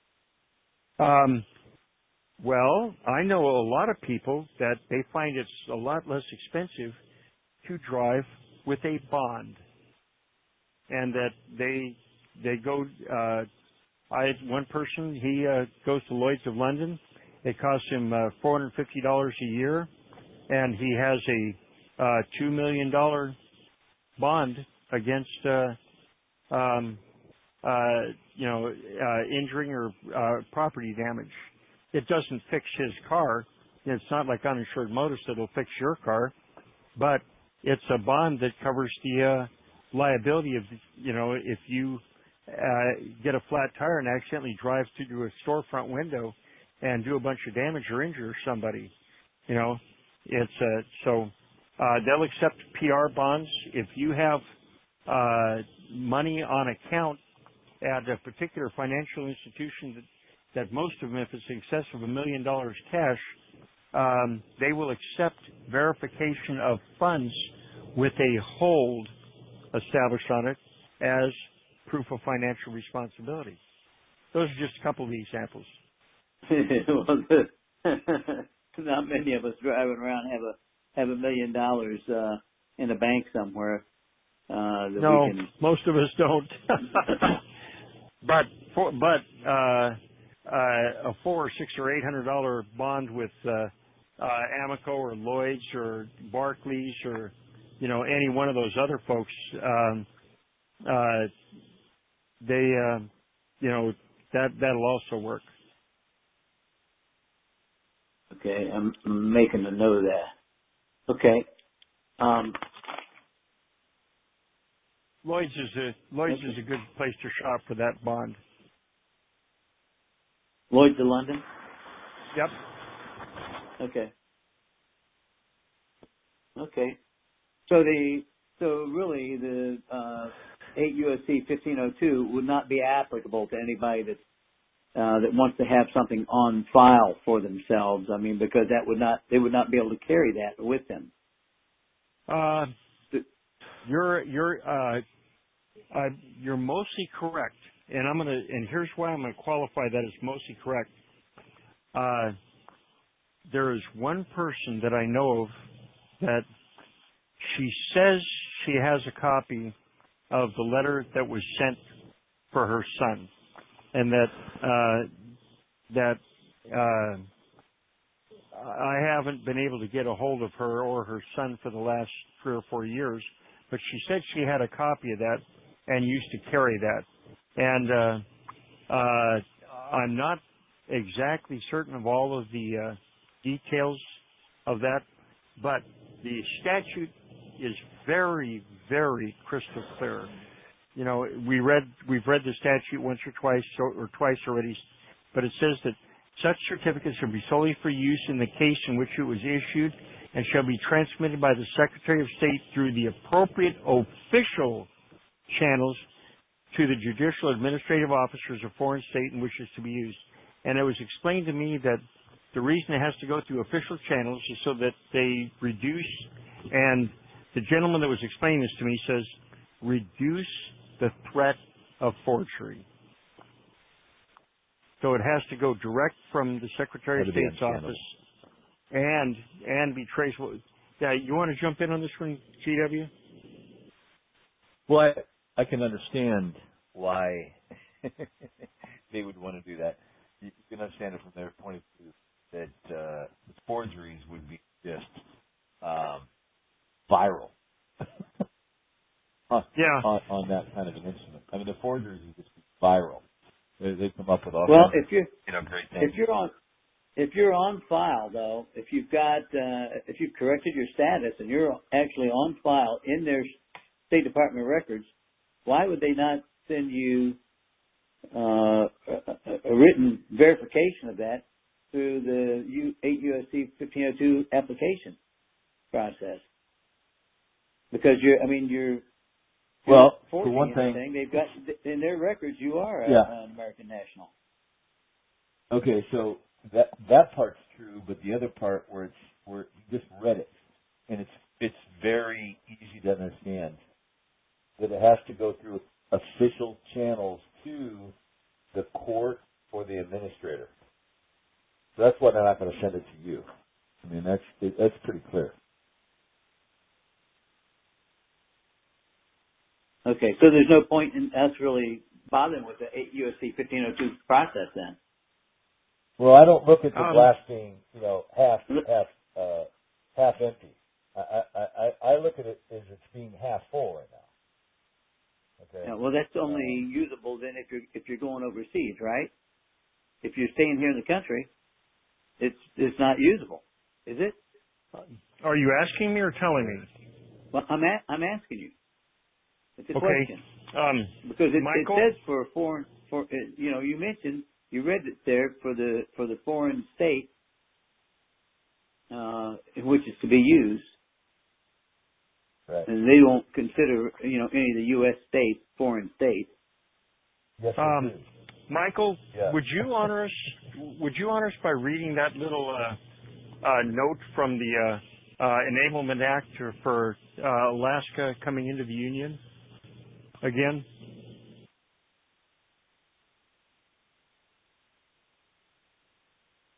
Um, well, I know a lot of people that they find it's a lot less expensive to drive with a bond, and that they they go. Uh, I had one person. He uh, goes to Lloyd's of London. It costs him uh, four hundred fifty dollars a year, and he has a uh, two million dollar bond against. Uh, Um, uh, you know, uh, injuring or uh, property damage. It doesn't fix his car. It's not like uninsured motorist that'll fix your car, but it's a bond that covers the uh, liability of, you know, if you uh, get a flat tire and accidentally drive through a storefront window and do a bunch of damage or injure somebody. You know, it's uh, so uh, they'll accept P R bonds if you have uh, money on account at a particular financial institution that, that most of them, if it's in excess of a million dollars cash, um, they will accept verification of funds with a hold established on it as proof of financial responsibility. Those are just a couple of the examples. Not many of us driving around have a have a million dollars uh, in a bank somewhere. uh, that No, we can. most of us don't. but for, but uh, uh, a four or six or eight hundred dollar bond with uh, uh, Amoco or Lloyd's or Barclays or you know any one of those other folks, um, uh, they uh, you know that that'll also work. Okay, I'm making a note of that. Okay. Um, Lloyd's is a Lloyd's is a good place to shop for that bond. Lloyd's of London? Yep. Okay. Okay. So the so really the uh, eight U S C fifteen oh two would not be applicable to anybody that uh, that wants to have something on file for themselves. I mean, because that would not they would not be able to carry that with them. Uh, you're you're uh, uh, you're mostly correct, and I'm gonna and here's why I'm gonna qualify that as mostly correct. Uh, there is one person that I know of that she says she has a copy of the letter that was sent for her son, and that uh, that uh, I haven't been able to get a hold of her or her son for the last three or four years, but she said she had a copy of that and used to carry that. And uh, uh, I'm not exactly certain of all of the uh, details of that, but the statute is very, very crystal clear. You know, we read we've read the statute once or twice or twice already, but it says that such certificates shall be solely for use in the case in which it was issued and shall be transmitted by the Secretary of State through the appropriate official channels to the judicial administrative officers of foreign state in which it's to be used. And it was explained to me that the reason it has to go through official channels is so that they reduce, and the gentleman that was explaining this to me says, reduce the threat of forgery. So it has to go direct from the Secretary of State's office and and be traceable. Yeah, you want to jump in on this one, G W? Well, I, I can understand why they would want to do that. You, you can understand it from their point of view that uh, forgeries would be just um, viral on, yeah. on, on that kind of an instrument. I mean, the forgeries would just be viral. They, they come up with all well, kinds if you're of, you know, great things. if you're on if you're on file though, if you've got uh, if you've corrected your status and you're actually on file in their State Department records, why would they not send you uh, a, a written verification of that through the U, eight U S C fifteen oh two application process? Because you're, I mean, you're Well, for one thing, anything. They've got in their records you are a, yeah. an American national. Okay, so that that part's true, but the other part where it's where you just read it, and it's it's very easy to understand that it has to go through official channels to the court or the administrator. So that's why they're not going to send it to you. I mean, that's that's pretty clear. Okay, so there's no point in us really bothering with the eight U S C fifteen oh two process then. Well, I don't look at the Um, glass being, you know, half half uh, half empty. I, I I I look at it as it's being half full right now. Okay. Yeah, well, that's only usable then if you're if you're going overseas, right? If you're staying here in the country, it's it's not usable, is it? Are you asking me or telling me? Well, I'm a, I'm asking you. It's a Okay. question Um, because it, it Michael? says for foreign for uh, you know you mentioned you read it there for the for the foreign state uh, in which it's to be used, Right. and they don't consider you know any of the U S states foreign states. Yes, they Um, do. Michael, Yeah. would you honor us? Would you honor us by reading that little uh, uh, note from the uh, uh, Enablement Act for uh, Alaska coming into the Union again?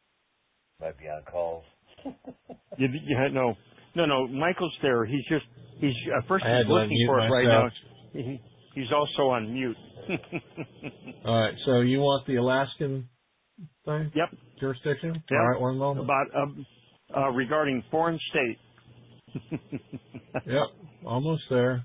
Might be on calls. You, you, no, no, no. Michael's there. He's just He's uh, first I had he's to looking unmute for it right now. myself. He, he's also on mute. All right, so you want the Alaskan thing? Yep. Jurisdiction? Yep. All right, one moment. About um, uh, regarding foreign state. Yep, almost there.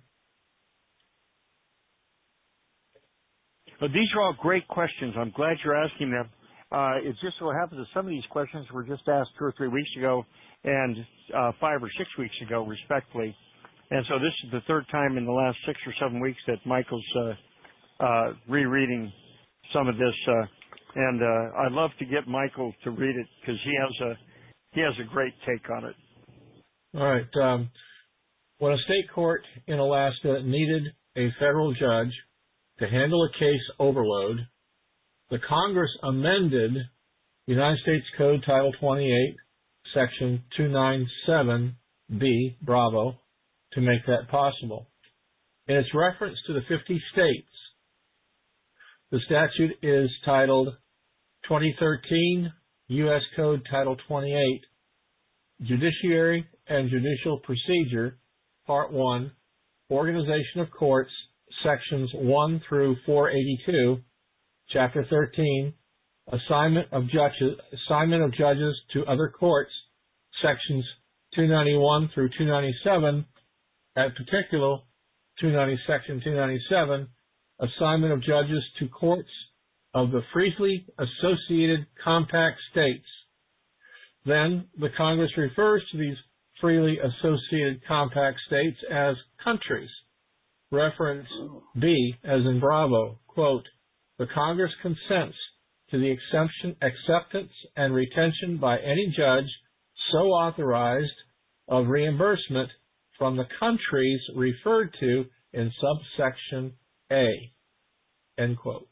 But these are all great questions. I'm glad you're asking them. Uh, it just so happens that some of these questions were just asked two or three weeks ago and uh, five or six weeks ago, respectfully. And so this is the third time in the last six or seven weeks that Michael's uh, uh, rereading some of this. Uh, and uh, I'd love to get Michael to read it because he has a he has a great take on it. All right. Um, when a state court in Alaska needed a federal judge to handle a case overload, the Congress amended United States Code Title twenty-eight, Section two ninety-seven B, Bravo, to make that possible. In its reference to the fifty states, the statute is titled twenty thirteen U S Code Title twenty-eight, Judiciary and Judicial Procedure, Part one, Organization of Courts, Sections one through four eighty-two, Chapter thirteen, Assignment of Judges, Assignment of Judges to Other Courts, Sections two ninety-one through two ninety-seven, at particular, two ninety, Section two ninety-seven, Assignment of Judges to Courts of the Freely Associated Compact States. Then the Congress refers to these freely associated compact states as countries. Reference B, as in Bravo, quote, the Congress consents to the exemption, acceptance and retention by any judge so authorized of reimbursement from the countries referred to in subsection A, end quote.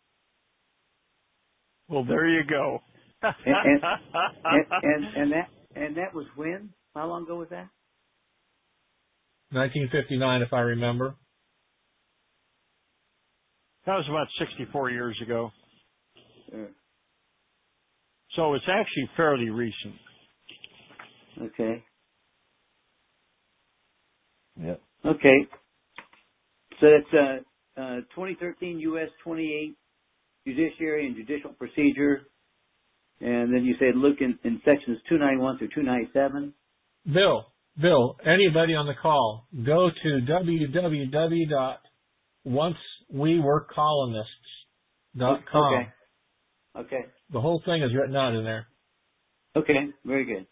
Well, there you go. and, and, and, and, and that and that was when? How long ago was that? nineteen fifty-nine, if I remember. That was about sixty-four years ago. Sure. So it's actually fairly recent. Okay. Yep. Okay. So that's uh, uh, twenty thirteen U S twenty-eight Judiciary and Judicial Procedure. And then you said look in, in sections two ninety-one through two ninety-seven. Bill, Bill, anybody on the call, go to w w w dot once we were colonists dot com. Okay. Okay. The whole thing is written out in there. Okay. Very good.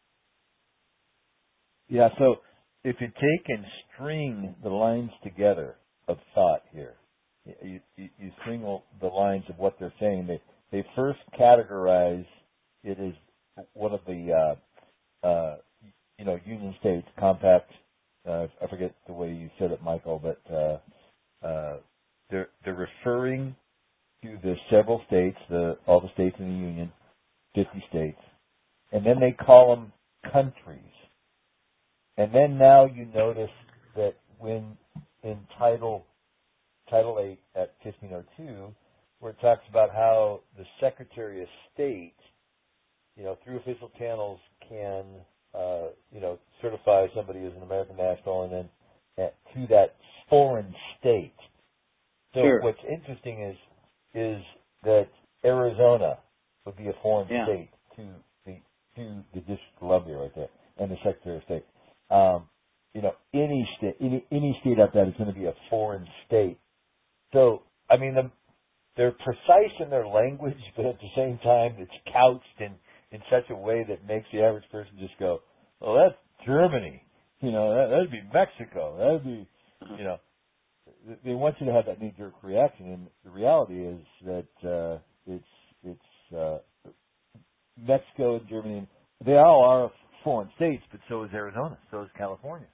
Yeah, so if you take and string the lines together of thought here, you, you, you string the lines of what they're saying. They, they first categorize it as one of the, uh, uh, you know, Union States compact. Uh, I forget the way you said it, Michael, but uh, uh, they're they're referring to the several states, the all the states in the Union, fifty states, and then they call them countries. And then now you notice that when in Title Title eight at fifteen oh two, where it talks about how the Secretary of State, you know, through official channels can, uh, you know, certify somebody as an American national and then uh, to that foreign state. So Sure. What's interesting is is that Arizona would be a foreign Yeah. state to the to the District of Columbia right there and the Secretary of State. Um, you know, any state, any, any state out there is going to be a foreign state. So, I mean, the, they're precise in their language, but at the same time, it's couched in, in such a way that makes the average person just go, "Well, that's Germany. You know, that, that'd be Mexico. That'd be, you know." They want you to have that knee-jerk reaction, and the reality is that uh, it's it's uh, Mexico and Germany. They all are foreign states, but so is Arizona, so is California.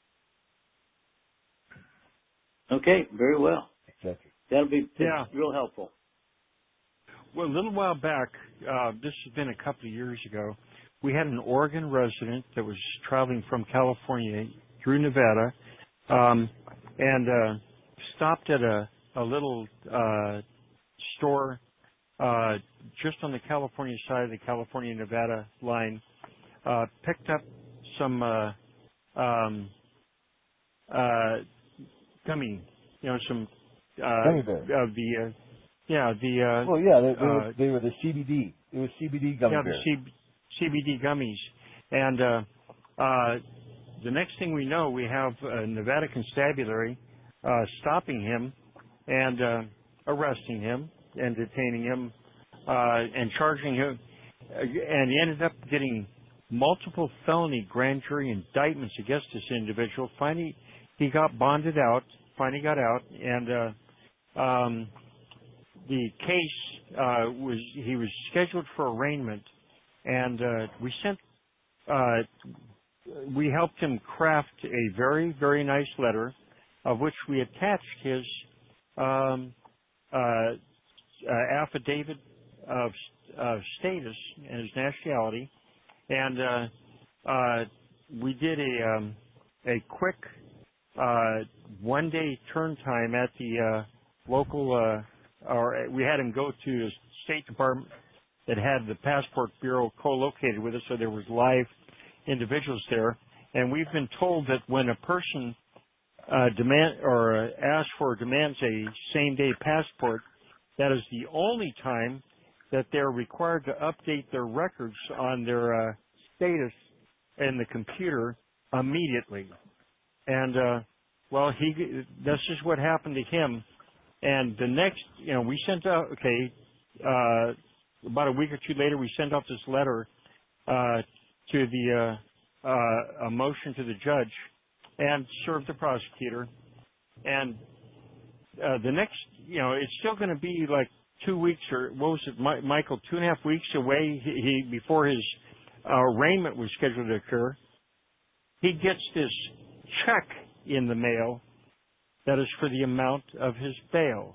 Okay. Very well. Exactly. That'll be Yeah. real helpful. Well, a little while back, uh, this has been a couple of years ago, we had an Oregon resident that was traveling from California through Nevada, um, and uh, stopped at a, a little uh, store uh, just on the California side of the California-Nevada line, uh, picked up some uh, um, uh, gummy, you know, some uh, Gummy bears. of the uh, yeah the uh, Well, yeah, they, they, uh, were, they were the C B D. It was C B D gummy yeah bears. the C- CBD gummies, and uh, uh, the next thing we know, we have uh, Nevada Constabulary uh, stopping him and uh, arresting him and detaining him uh, and charging him, uh, and he ended up getting multiple felony grand jury indictments against this individual. Finally, he got bonded out. Finally, got out, and uh, um, the case uh, was he was scheduled for arraignment, and uh, we sent uh, we helped him craft a very very nice letter, of which we attached his um, uh, uh, affidavit of uh, status and his nationality. And uh, uh, we did a um, a quick uh, one day turn time at the uh, local, uh, or we had him go to the State Department that had the Passport Bureau co-located with us, so there was live individuals there. And we've been told that when a person uh, demand or uh, asks for or demands a same day passport, that is the only time that they're required to update their records on their uh, status in the computer immediately. And, uh, well, he, this is what happened to him. And the next, you know, we sent out, okay, uh, about a week or two later, we sent out this letter, uh, to the, uh, uh, a motion to the judge and served the prosecutor. And, uh, the next, you know, it's still going to be like two weeks or what was it, Mi- Michael, two and a half weeks away he, he before his uh, arraignment was scheduled to occur. He gets this check in the mail that is for the amount of his bail.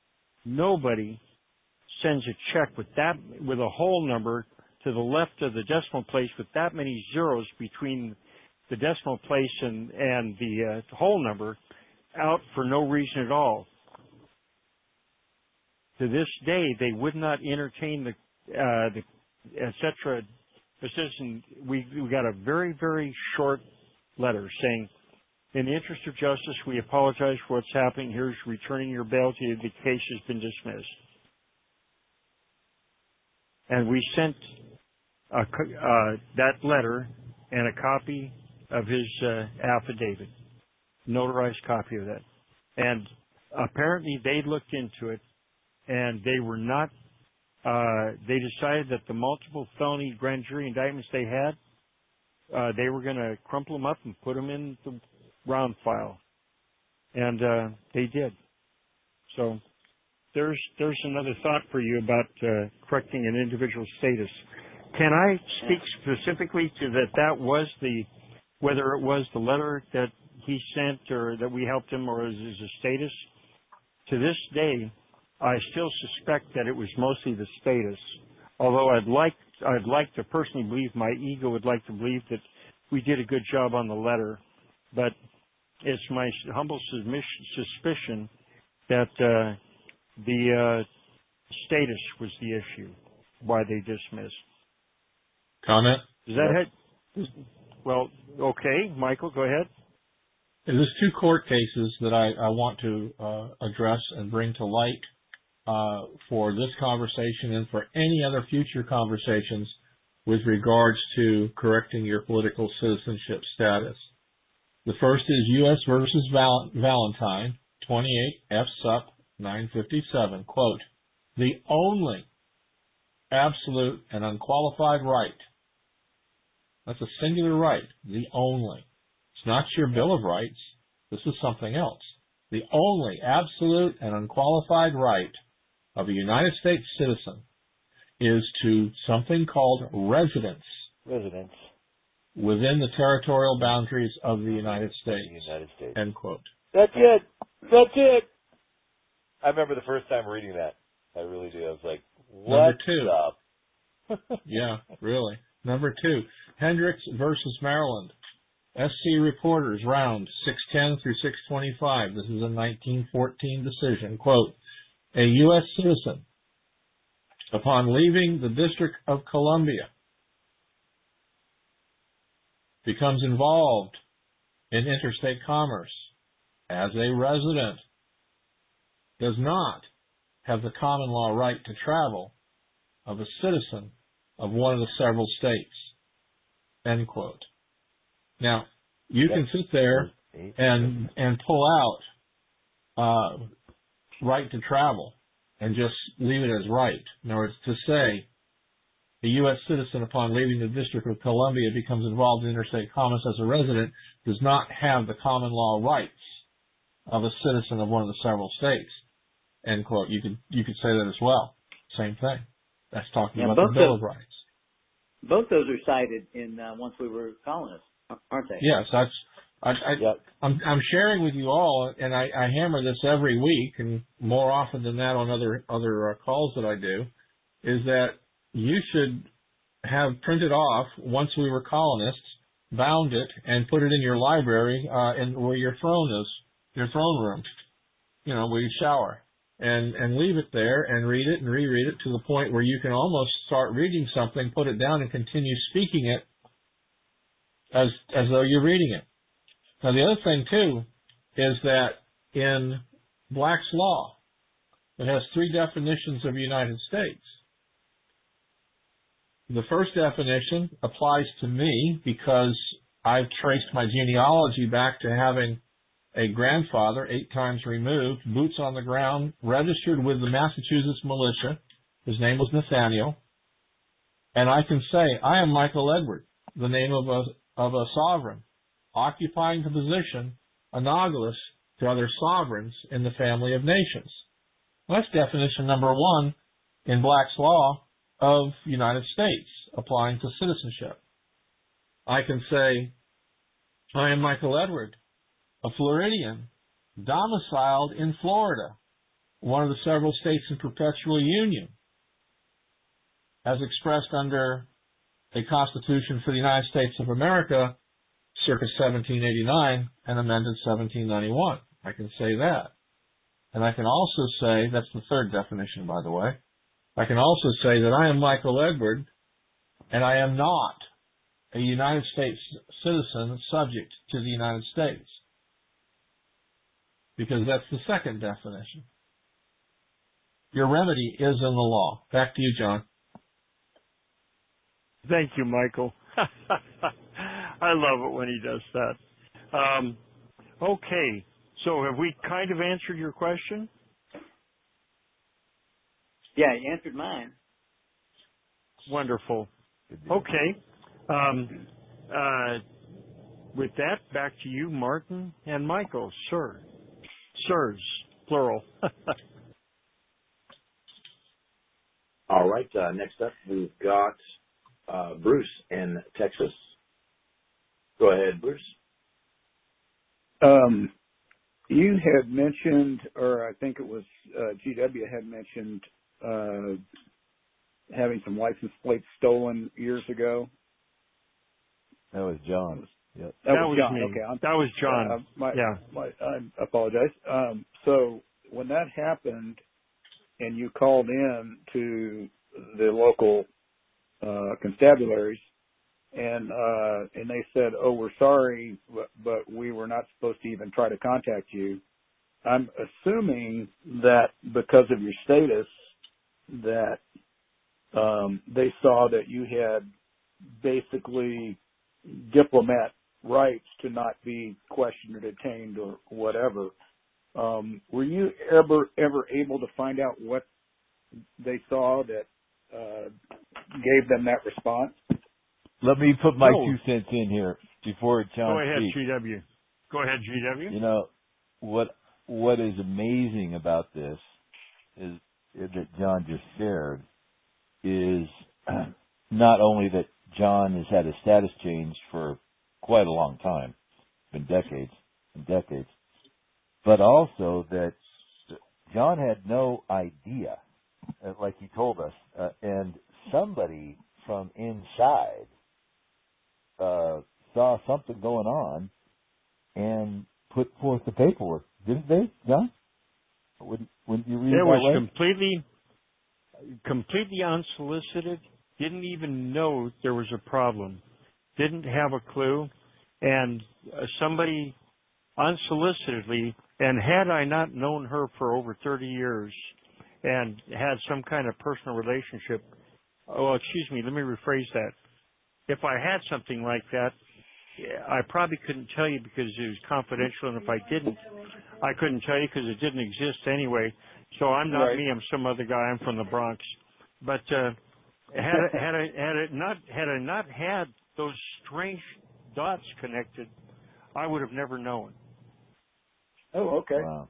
Nobody sends a check with that, with a whole number to the left of the decimal place with that many zeros between the decimal place and, and the uh, whole number out for no reason at all. To this day, they would not entertain the, uh, the et cetera decision. We, we got a very, very short letter saying, in the interest of justice, we apologize for what's happening. Here's returning your bail to you. The case has been dismissed. And we sent a, uh, that letter and a copy of his uh, affidavit, notarized copy of that. And apparently they looked into it, and they were not, uh, they decided that the multiple felony grand jury indictments they had, uh, they were going to crumple them up and put them in the round file. And, uh, they did. So there's, there's another thought for you about, uh, correcting an individual status. Can I speak specifically to that that was the, whether it was the letter that he sent or that we helped him or is his status? To this day, I still suspect that it was mostly the status, although I'd like I'd like to personally believe, my ego would like to believe that we did a good job on the letter, but it's my humble suspicion that uh, the uh, status was the issue, why they dismissed. Comment? Does that head? Well, okay, Michael, go ahead. There's two court cases that I, I want to uh, address and bring to light uh, for this conversation and for any other future conversations with regards to correcting your political citizenship status. The first is U S versus Val- Valentine, twenty-eight F Sup nine fifty-seven. Quote, the only absolute and unqualified right, that's a singular right, the only. It's not your Bill of Rights. This is something else. The only absolute and unqualified right of a United States citizen is to something called residence. Residence. Within the territorial boundaries of the United States. The United States. End quote. That's it. That's it. I remember the first time reading that. I really do. I was like, what Number two. Yeah, really. Number two, Hendricks versus Maryland. S C Reporters, round six ten through six twenty-five. This is a nineteen fourteen decision. Quote, a U S citizen, upon leaving the District of Columbia, becomes involved in interstate commerce as a resident, does not have the common law right to travel of a citizen of one of the several states. End quote. Now, you can sit there and and pull out uh, right to travel and just leave it as right. In other words, to say a U S citizen upon leaving the District of Columbia becomes involved in interstate commerce as a resident does not have the common law rights of a citizen of one of the several states. End quote. You could you could say that as well. Same thing. That's talking Yeah, about the Bill those, of Rights. Both those are cited in uh, Once We Were Colonists, aren't they? Yes, that's. I, I, Yep. I'm, I'm sharing with you all, and I, I hammer this every week, and more often than that on other other uh, calls that I do, is that you should have printed off Once We Were Colonists, bound it, and put it in your library, uh, in where your throne is, your throne room, you know, where you shower, and and leave it there and read it and reread it to the point where you can almost start reading something, put it down, and continue speaking it as as though you're reading it. Now, the other thing, too, is that in Black's Law, it has three definitions of United States. The first definition applies to me because I've traced my genealogy back to having a grandfather, eight times removed, boots on the ground, registered with the Massachusetts militia. His name was Nathaniel. And I can say, I am Michael Edward, the name of a, of a sovereign, occupying the position analogous to other sovereigns in the family of nations. Well, that's definition number one in Black's Law of United States, applying to citizenship. I can say, I am Michael Edward, a Floridian, domiciled in Florida, one of the several states in perpetual union, as expressed under a Constitution for the United States of America, circa seventeen eighty-nine and amended seventeen ninety-one. I can say that. And I can also say, that's the third definition, by the way, I can also say that I am Michael Edward, and I am not a United States citizen subject to the United States, because that's the second definition. Your remedy is in the law. Back to you, John. Thank you, Michael. I love it when he does that. Um, okay, so have we kind of answered your question? Yeah, you answered mine. Wonderful. Okay. Um, uh, with that, back to you, Martin and Michael. Sir. Sirs, plural. All right. Uh, next up, we've got uh, Bruce in Texas. Go ahead, Bruce. Um, you had mentioned, or I think it was uh, G W had mentioned uh, having some license plates stolen years ago. That was John. Yep. That, that was was John. me. Okay, I'm, that was John. Uh, my, yeah. My, I apologize. Um, so when that happened, and you called in to the local uh, constabularies, and uh, and they said, "Oh, we're sorry, but, but we were not supposed to even try to contact you." I'm assuming that because of your status, that um, they saw that you had basically diplomat rights to not be questioned or detained or whatever. Um, were you ever ever able to find out what they saw that uh, gave them that response? Let me put my No. two cents in here before John Go ahead, speaks. G W. Go ahead, G W. You know, what what is amazing about this is, is that John just shared is not only that John has had a status change for quite a long time, been decades and decades, but also that John had no idea, like he told us, uh, and somebody from inside uh, saw something going on and put forth the paperwork, didn't they, John? Wouldn't, wouldn't you read It it that was way? completely, completely unsolicited. Didn't even know there was a problem. Didn't have a clue. And uh, somebody unsolicitedly, and had I not known her for over thirty years and had some kind of personal relationship, oh, excuse me, let me rephrase that. If I had something like that, I probably couldn't tell you because it was confidential, and if I didn't, I couldn't tell you because it didn't exist anyway. So I'm not Right. me. I'm some other guy. I'm from the Bronx. But uh, had I, had I had it not had I not had those strange dots connected, I would have never known. Oh, okay. Wow.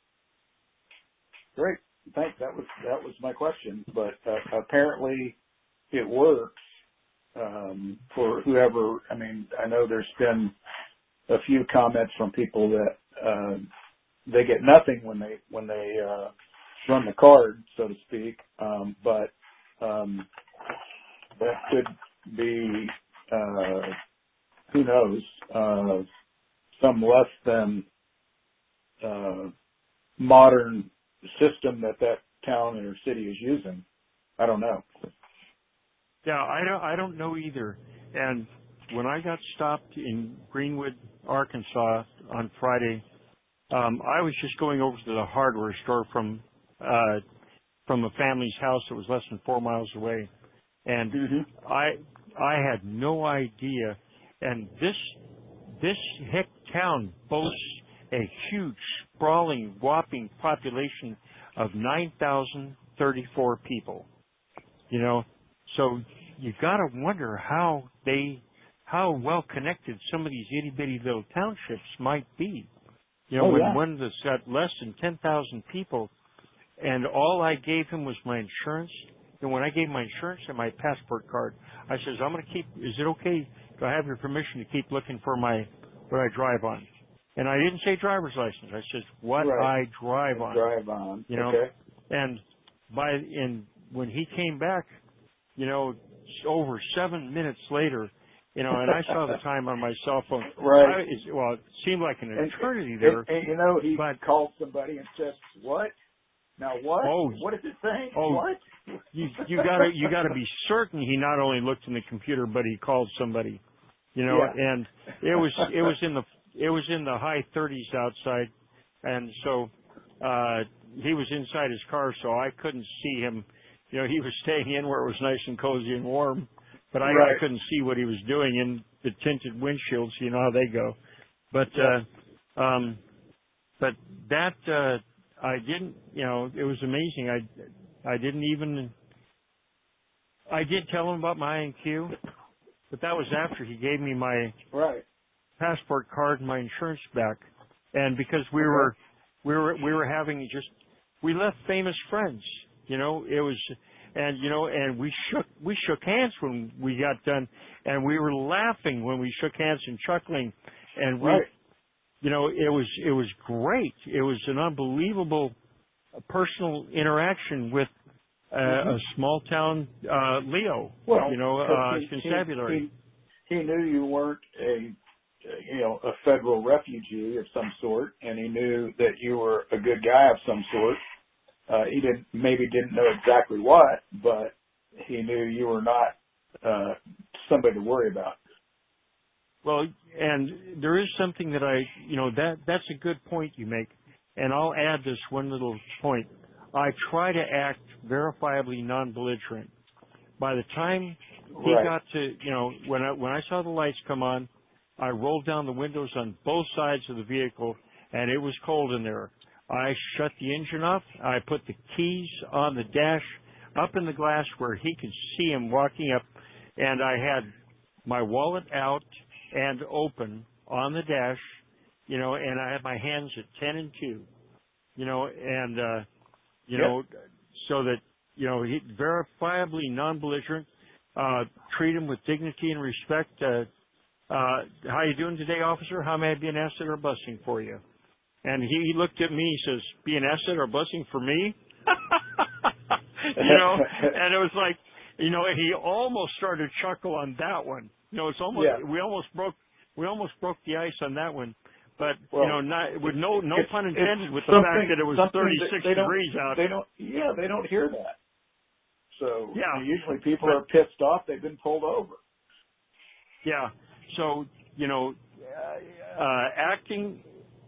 Great. Thanks. That was that was my question. But uh, apparently, it works um, for whoever. I mean, I know there's been a few comments from people that uh, they get nothing when they when they uh, run the card, so to speak. Um, but um, that could be uh, who knows uh, some less than uh, modern system that that town or city is using. I don't know. Yeah, I don't, I don't know either. And when I got stopped in Greenwood, Arkansas on Friday, um, I was just going over to the hardware store from uh, from a family's house that was less than four miles away, and Mm-hmm. I I had no idea. And this this hick town boasts a huge, sprawling, whopping population of nine thousand thirty-four people. You know, so you got to wonder how they, how well connected some of these itty bitty little townships might be. You know, Oh, when yeah. one that's got less than ten thousand people, and all I gave him was my insurance. And when I gave my insurance and my passport card, I says, I'm going to keep, is it okay? Do I have your permission to keep looking for my, what I drive on? And I didn't say driver's license. I said, what Right. I drive on. Drive on. You know, Okay. and by, and when he came back, you know, over seven minutes later, you know, and I saw the time on my cell phone. Right. I, it's, well, it seemed like an And, eternity and, there. and, you know, he but, called somebody and says, what? Now what? Oh, what is it saying? oh, What? you you gotta you gotta be certain he not only looked in the computer but he called somebody, you know. Yeah. And it was it was in the it was in the high thirties outside, and so uh he was inside his car, so I couldn't see him. You know, he was staying in where it was nice and cozy and warm, but I, Right. I couldn't see what he was doing in the tinted windshields. You know how they go. But Yeah. uh, um, but that. Uh, I didn't, you know, it was amazing. I, I didn't even, I did tell him about my I N Q, but that was after he gave me my Right. passport card and my insurance back. And because we Okay. were, we were, we were having just, we left famous friends, you know, it was, and, you know, and we shook, we shook hands when we got done, and we were laughing when we shook hands and chuckling, and we, Right. you know, it was it was great. It was an unbelievable personal interaction with uh, Mm-hmm. a small town uh, Leo. Well, you know, 'cause uh, he, constabulary. He, he, he knew you weren't a, you know, a federal refugee of some sort, and he knew that you were a good guy of some sort. Uh, he didn't, maybe didn't know exactly what, but he knew you were not uh, somebody to worry about. Well, and there is something that I, you know, that that's a good point you make, and I'll add this one little point. I try to act verifiably non-belligerent. By the time he Right. got to, you know, when I when I saw the lights come on, I rolled down the windows on both sides of the vehicle, and it was cold in there. I shut the engine off. I put the keys on the dash up in the glass where he could see him walking up, and I had my wallet out and open on the dash, you know, and I had my hands at ten and two, you know, and, uh, you Yep. know, so that, you know, he verifiably non-belligerent, uh, treat him with dignity and respect. Uh, uh, how you doing today, officer? How may I be an asset or blessing for you? And he looked at me, he says, be an asset or blessing for me? You know, and it was like, you know, he almost started to chuckle on that one. You know, it's almost, Yeah. we almost broke, we almost broke the ice on that one. But, Well, you know, not, with no, no it's- pun it's intended with the something- fact that it was something that thirty-six they don't- degrees out. They don't, yeah, they don't hear that. So Yeah. usually people But- are pissed off. They've been pulled over. Yeah. So, you know, uh, uh, acting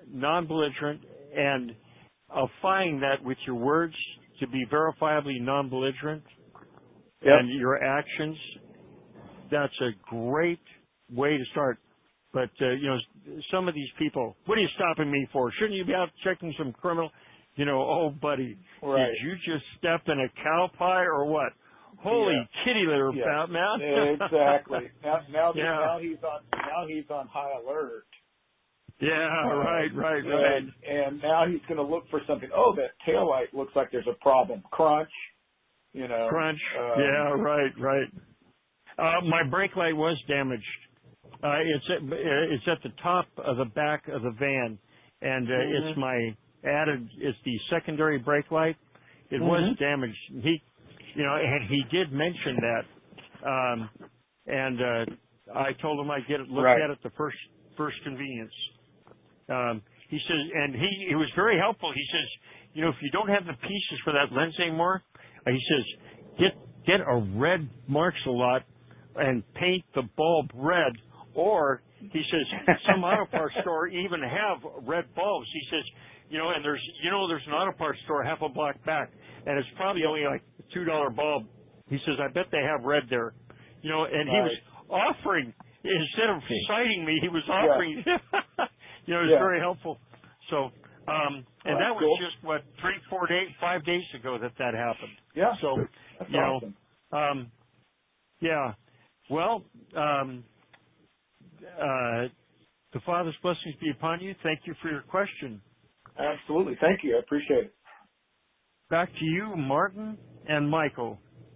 non-belligerent, and applying that with your words to be verifiably non-belligerent Yep. and your actions, that's a great way to start. But, uh, you know, some of these people, what are you stopping me for? Shouldn't you be out checking some criminal? You know, oh, buddy, Right. did you just step in a cow pie or what? Holy Yeah. kitty litter, Yeah. fat man. Exactly. Now, now, Yeah. now he's on. Now he's on high alert. Yeah, right, right, right. And, and now he's going to look for something. Oh, that taillight looks like there's a problem. Crunch. You know. Crunch. Um, Yeah, right, right. Uh, my brake light was damaged. Uh, it's at, it's at the top of the back of the van, and uh, Mm-hmm. it's my added. It's the secondary brake light. It Mm-hmm. was damaged. He, you know, and he did mention that. Um, and uh, I told him I'd get it looked Right. at at the first first convenience. Um, he says, and he he was very helpful. He says, you know, if you don't have the pieces for that lens anymore, uh, he says, get get a red Marks-a-Lot and paint the bulb red. Or he says some auto parts store even have red bulbs. He says, you know, and there's you know there's an auto parts store half a block back, and it's probably only like a two dollar bulb. He says, I bet they have red there, you know. And he was offering instead of citing me, he was offering. Yeah. You know, it was Yeah. very helpful. So, um, and Well, that was cool. just what three, four days, five days ago that that happened. Yeah. So, That's you awesome. know, um, yeah. Well, um, uh, the Father's blessings be upon you. Thank you for your question. Absolutely. Thank you. I appreciate it. Back to you, Martin and Michael.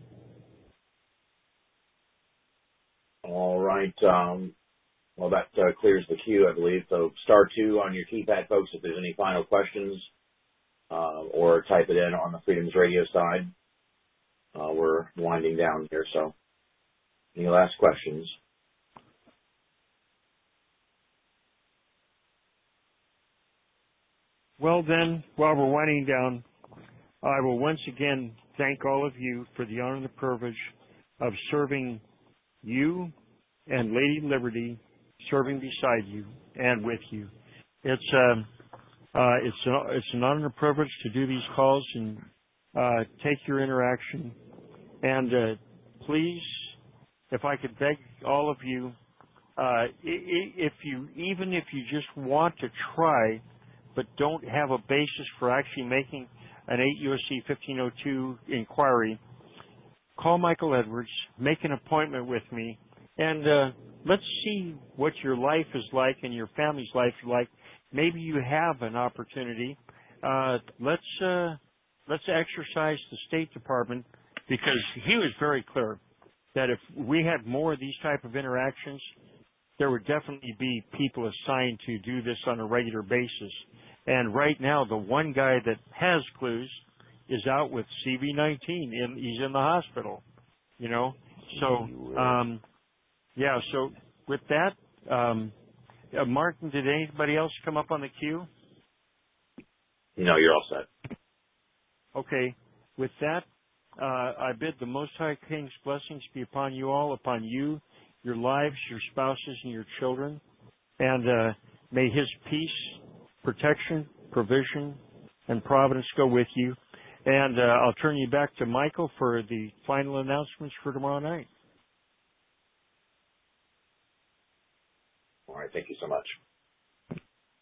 All right. Um, well, that uh, clears the queue, I believe. So star two on your keypad, folks, if there's any final questions, uh, or type it in on the Freedoms Radio side. Uh, we're winding down here, so any last questions? Well, then, while we're winding down, I will once again thank all of you for the honor and the privilege of serving you and Lady Liberty, serving beside you and with you. It's um, uh, it's an, it's an honor and a privilege to do these calls and uh, take your interaction. And uh, please, if I could beg all of you, uh, if you even if you just want to try, but don't have a basis for actually making an eight U S C fifteen oh two inquiry, call Michael Edwards, make an appointment with me, and uh, let's see what your life is like and your family's life is like. Maybe you have an opportunity. Uh, let's uh, let's exercise the State Department, because he was very clear that if we had more of these type of interactions, there would definitely be people assigned to do this on a regular basis. And right now, the one guy that has clues is out with C V nineteen. In, he's in the hospital, you know. So, um, yeah, so with that, um, uh, Martin, did anybody else come up on the queue? No, you're all set. Okay. With that, uh, I bid the Most High King's blessings be upon you all, upon you, your lives, your spouses, and your children. And uh, may His peace, protection, provision, and providence go with you. And uh, I'll turn you back to Michael for the final announcements for tomorrow night. All right. Thank you so much. All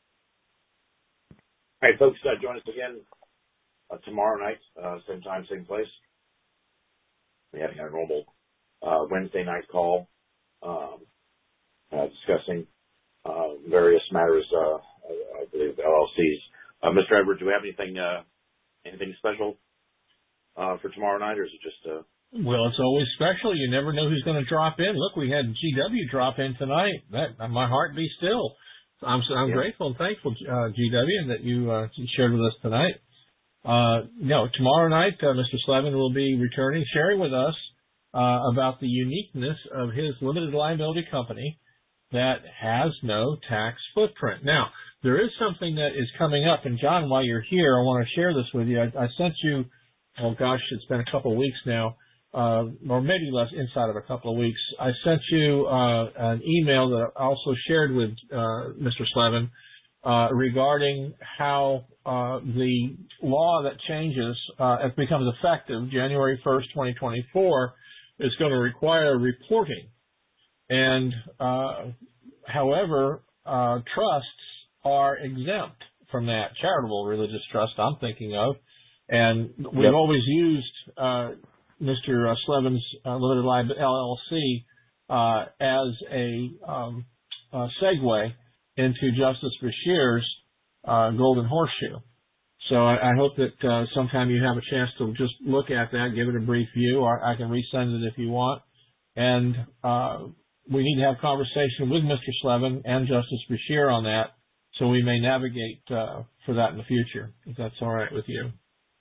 right, folks, uh, join us again uh, tomorrow night, uh, same time, same place. We're having our normal uh, Wednesday night call, um, uh, discussing uh, various matters, uh, I believe, L L Cs. Uh, Mister Edwards, do we have anything uh, anything special uh, for tomorrow night, or is it just... Uh... Well, it's always special. You never know who's going to drop in. Look, we had G W drop in tonight. That my heart be still. I'm I'm yeah. grateful and thankful, uh, G W, that you uh, shared with us tonight. Uh, no, tomorrow night, uh, Mister Slevin will be returning, sharing with us uh, about the uniqueness of his limited liability company that has no tax footprint. Now, there is something that is coming up, and John, while you're here, I want to share this with you. I, I sent you, oh gosh, it's been a couple of weeks now, uh, or maybe less, inside of a couple of weeks. I sent you uh, an email that I also shared with uh, Mister Slevin uh, regarding how uh, the law that changes, uh, it becomes effective January first, twenty twenty-four, is going to require reporting. And uh, however, uh, trusts are exempt from that. Charitable religious trust I'm thinking of. And we've yep. always used uh, Mister Slevin's uh, Limited Liability L L C uh, as a, um, a segue into Justice Bashir's uh, Golden Horseshoe. So I, I hope that uh, sometime you have a chance to just look at that, give it a brief view, or I can resend it if you want. And uh, we need to have conversation with Mister Slevin and Justice Bashir on that, so we may navigate uh, for that in the future, if that's all right with you.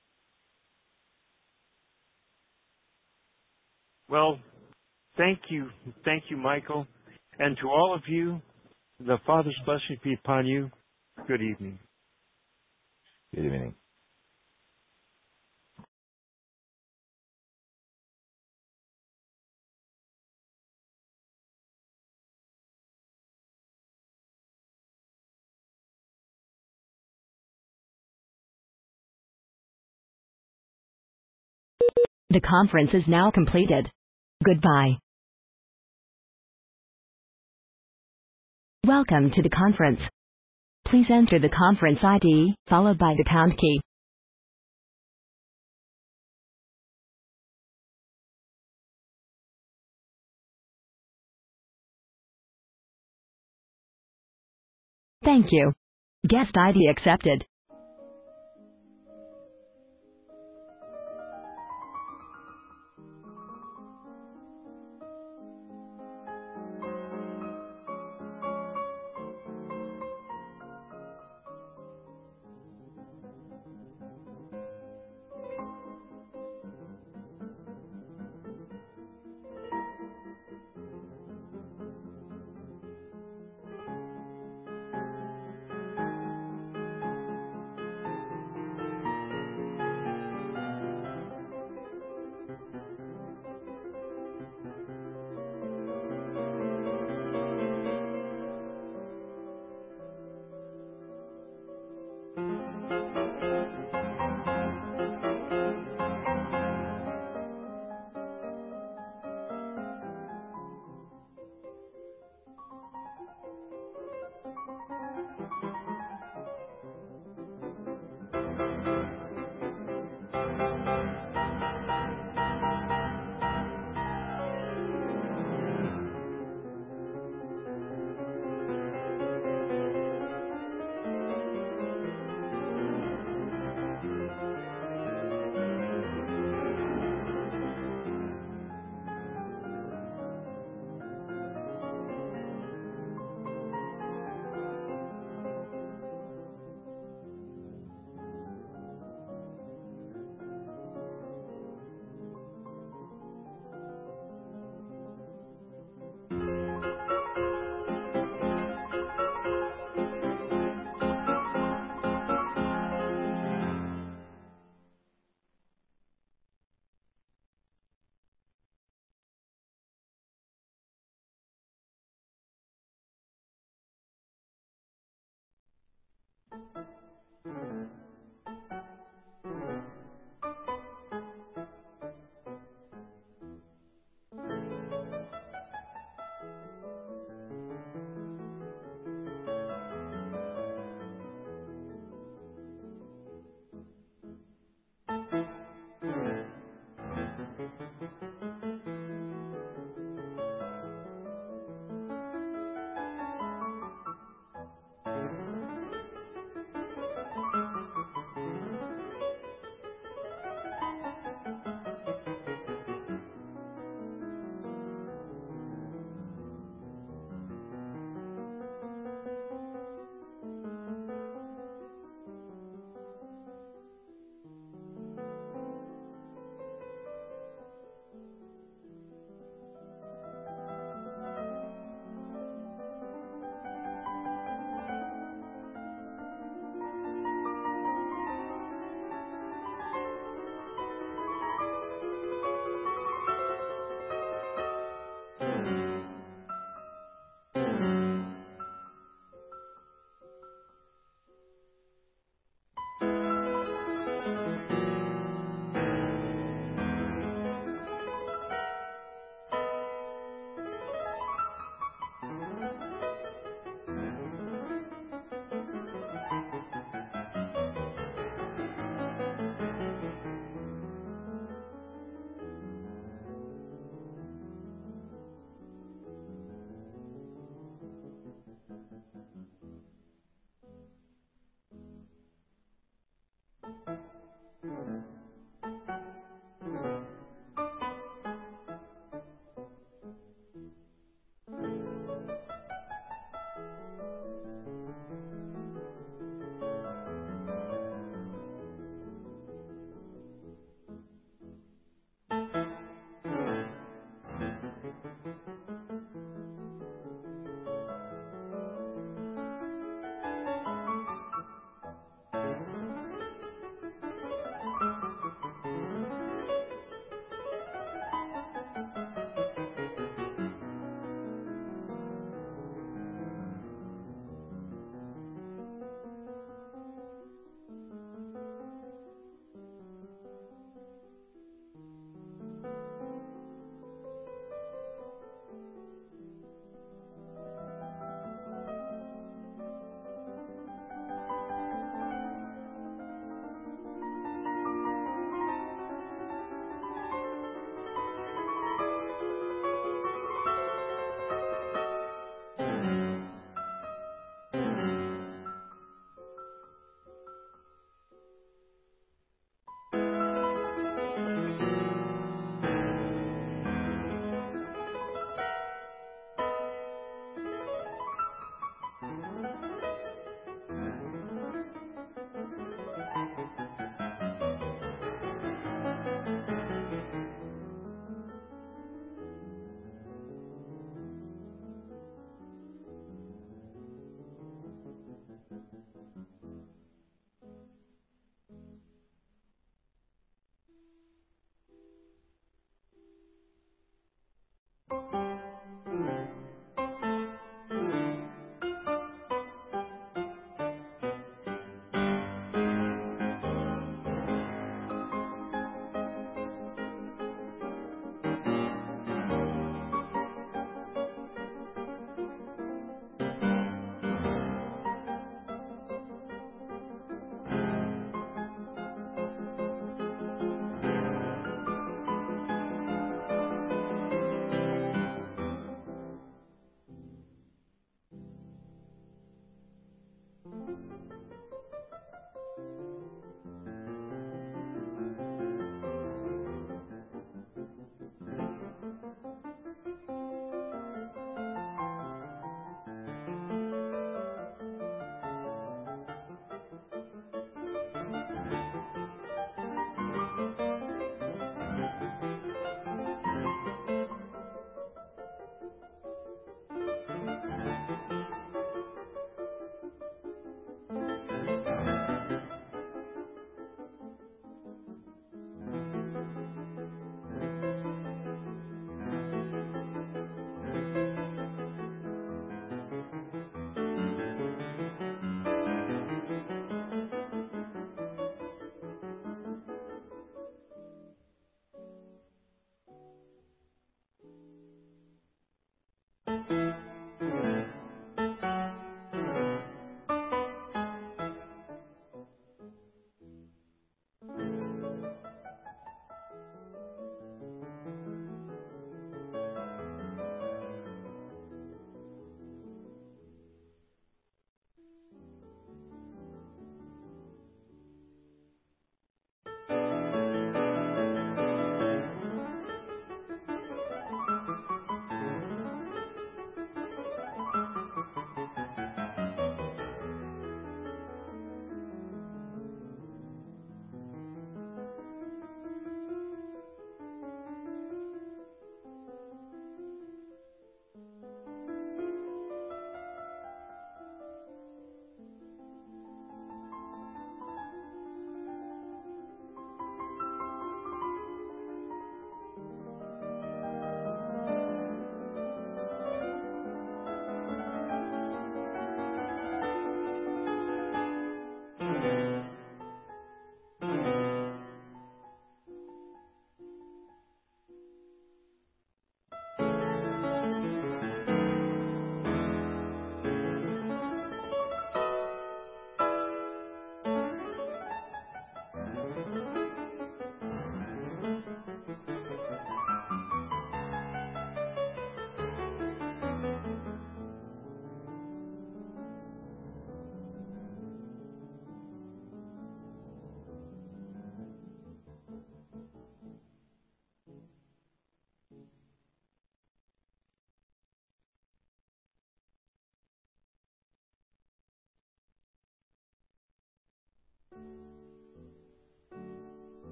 Well, thank you. Thank you, Michael. And to all of you, the Father's blessing be upon you. Good evening. Good evening. The conference is now completed. Goodbye. Welcome to the conference. Please enter the conference I D, followed by the pound key. Thank you. Guest I D accepted.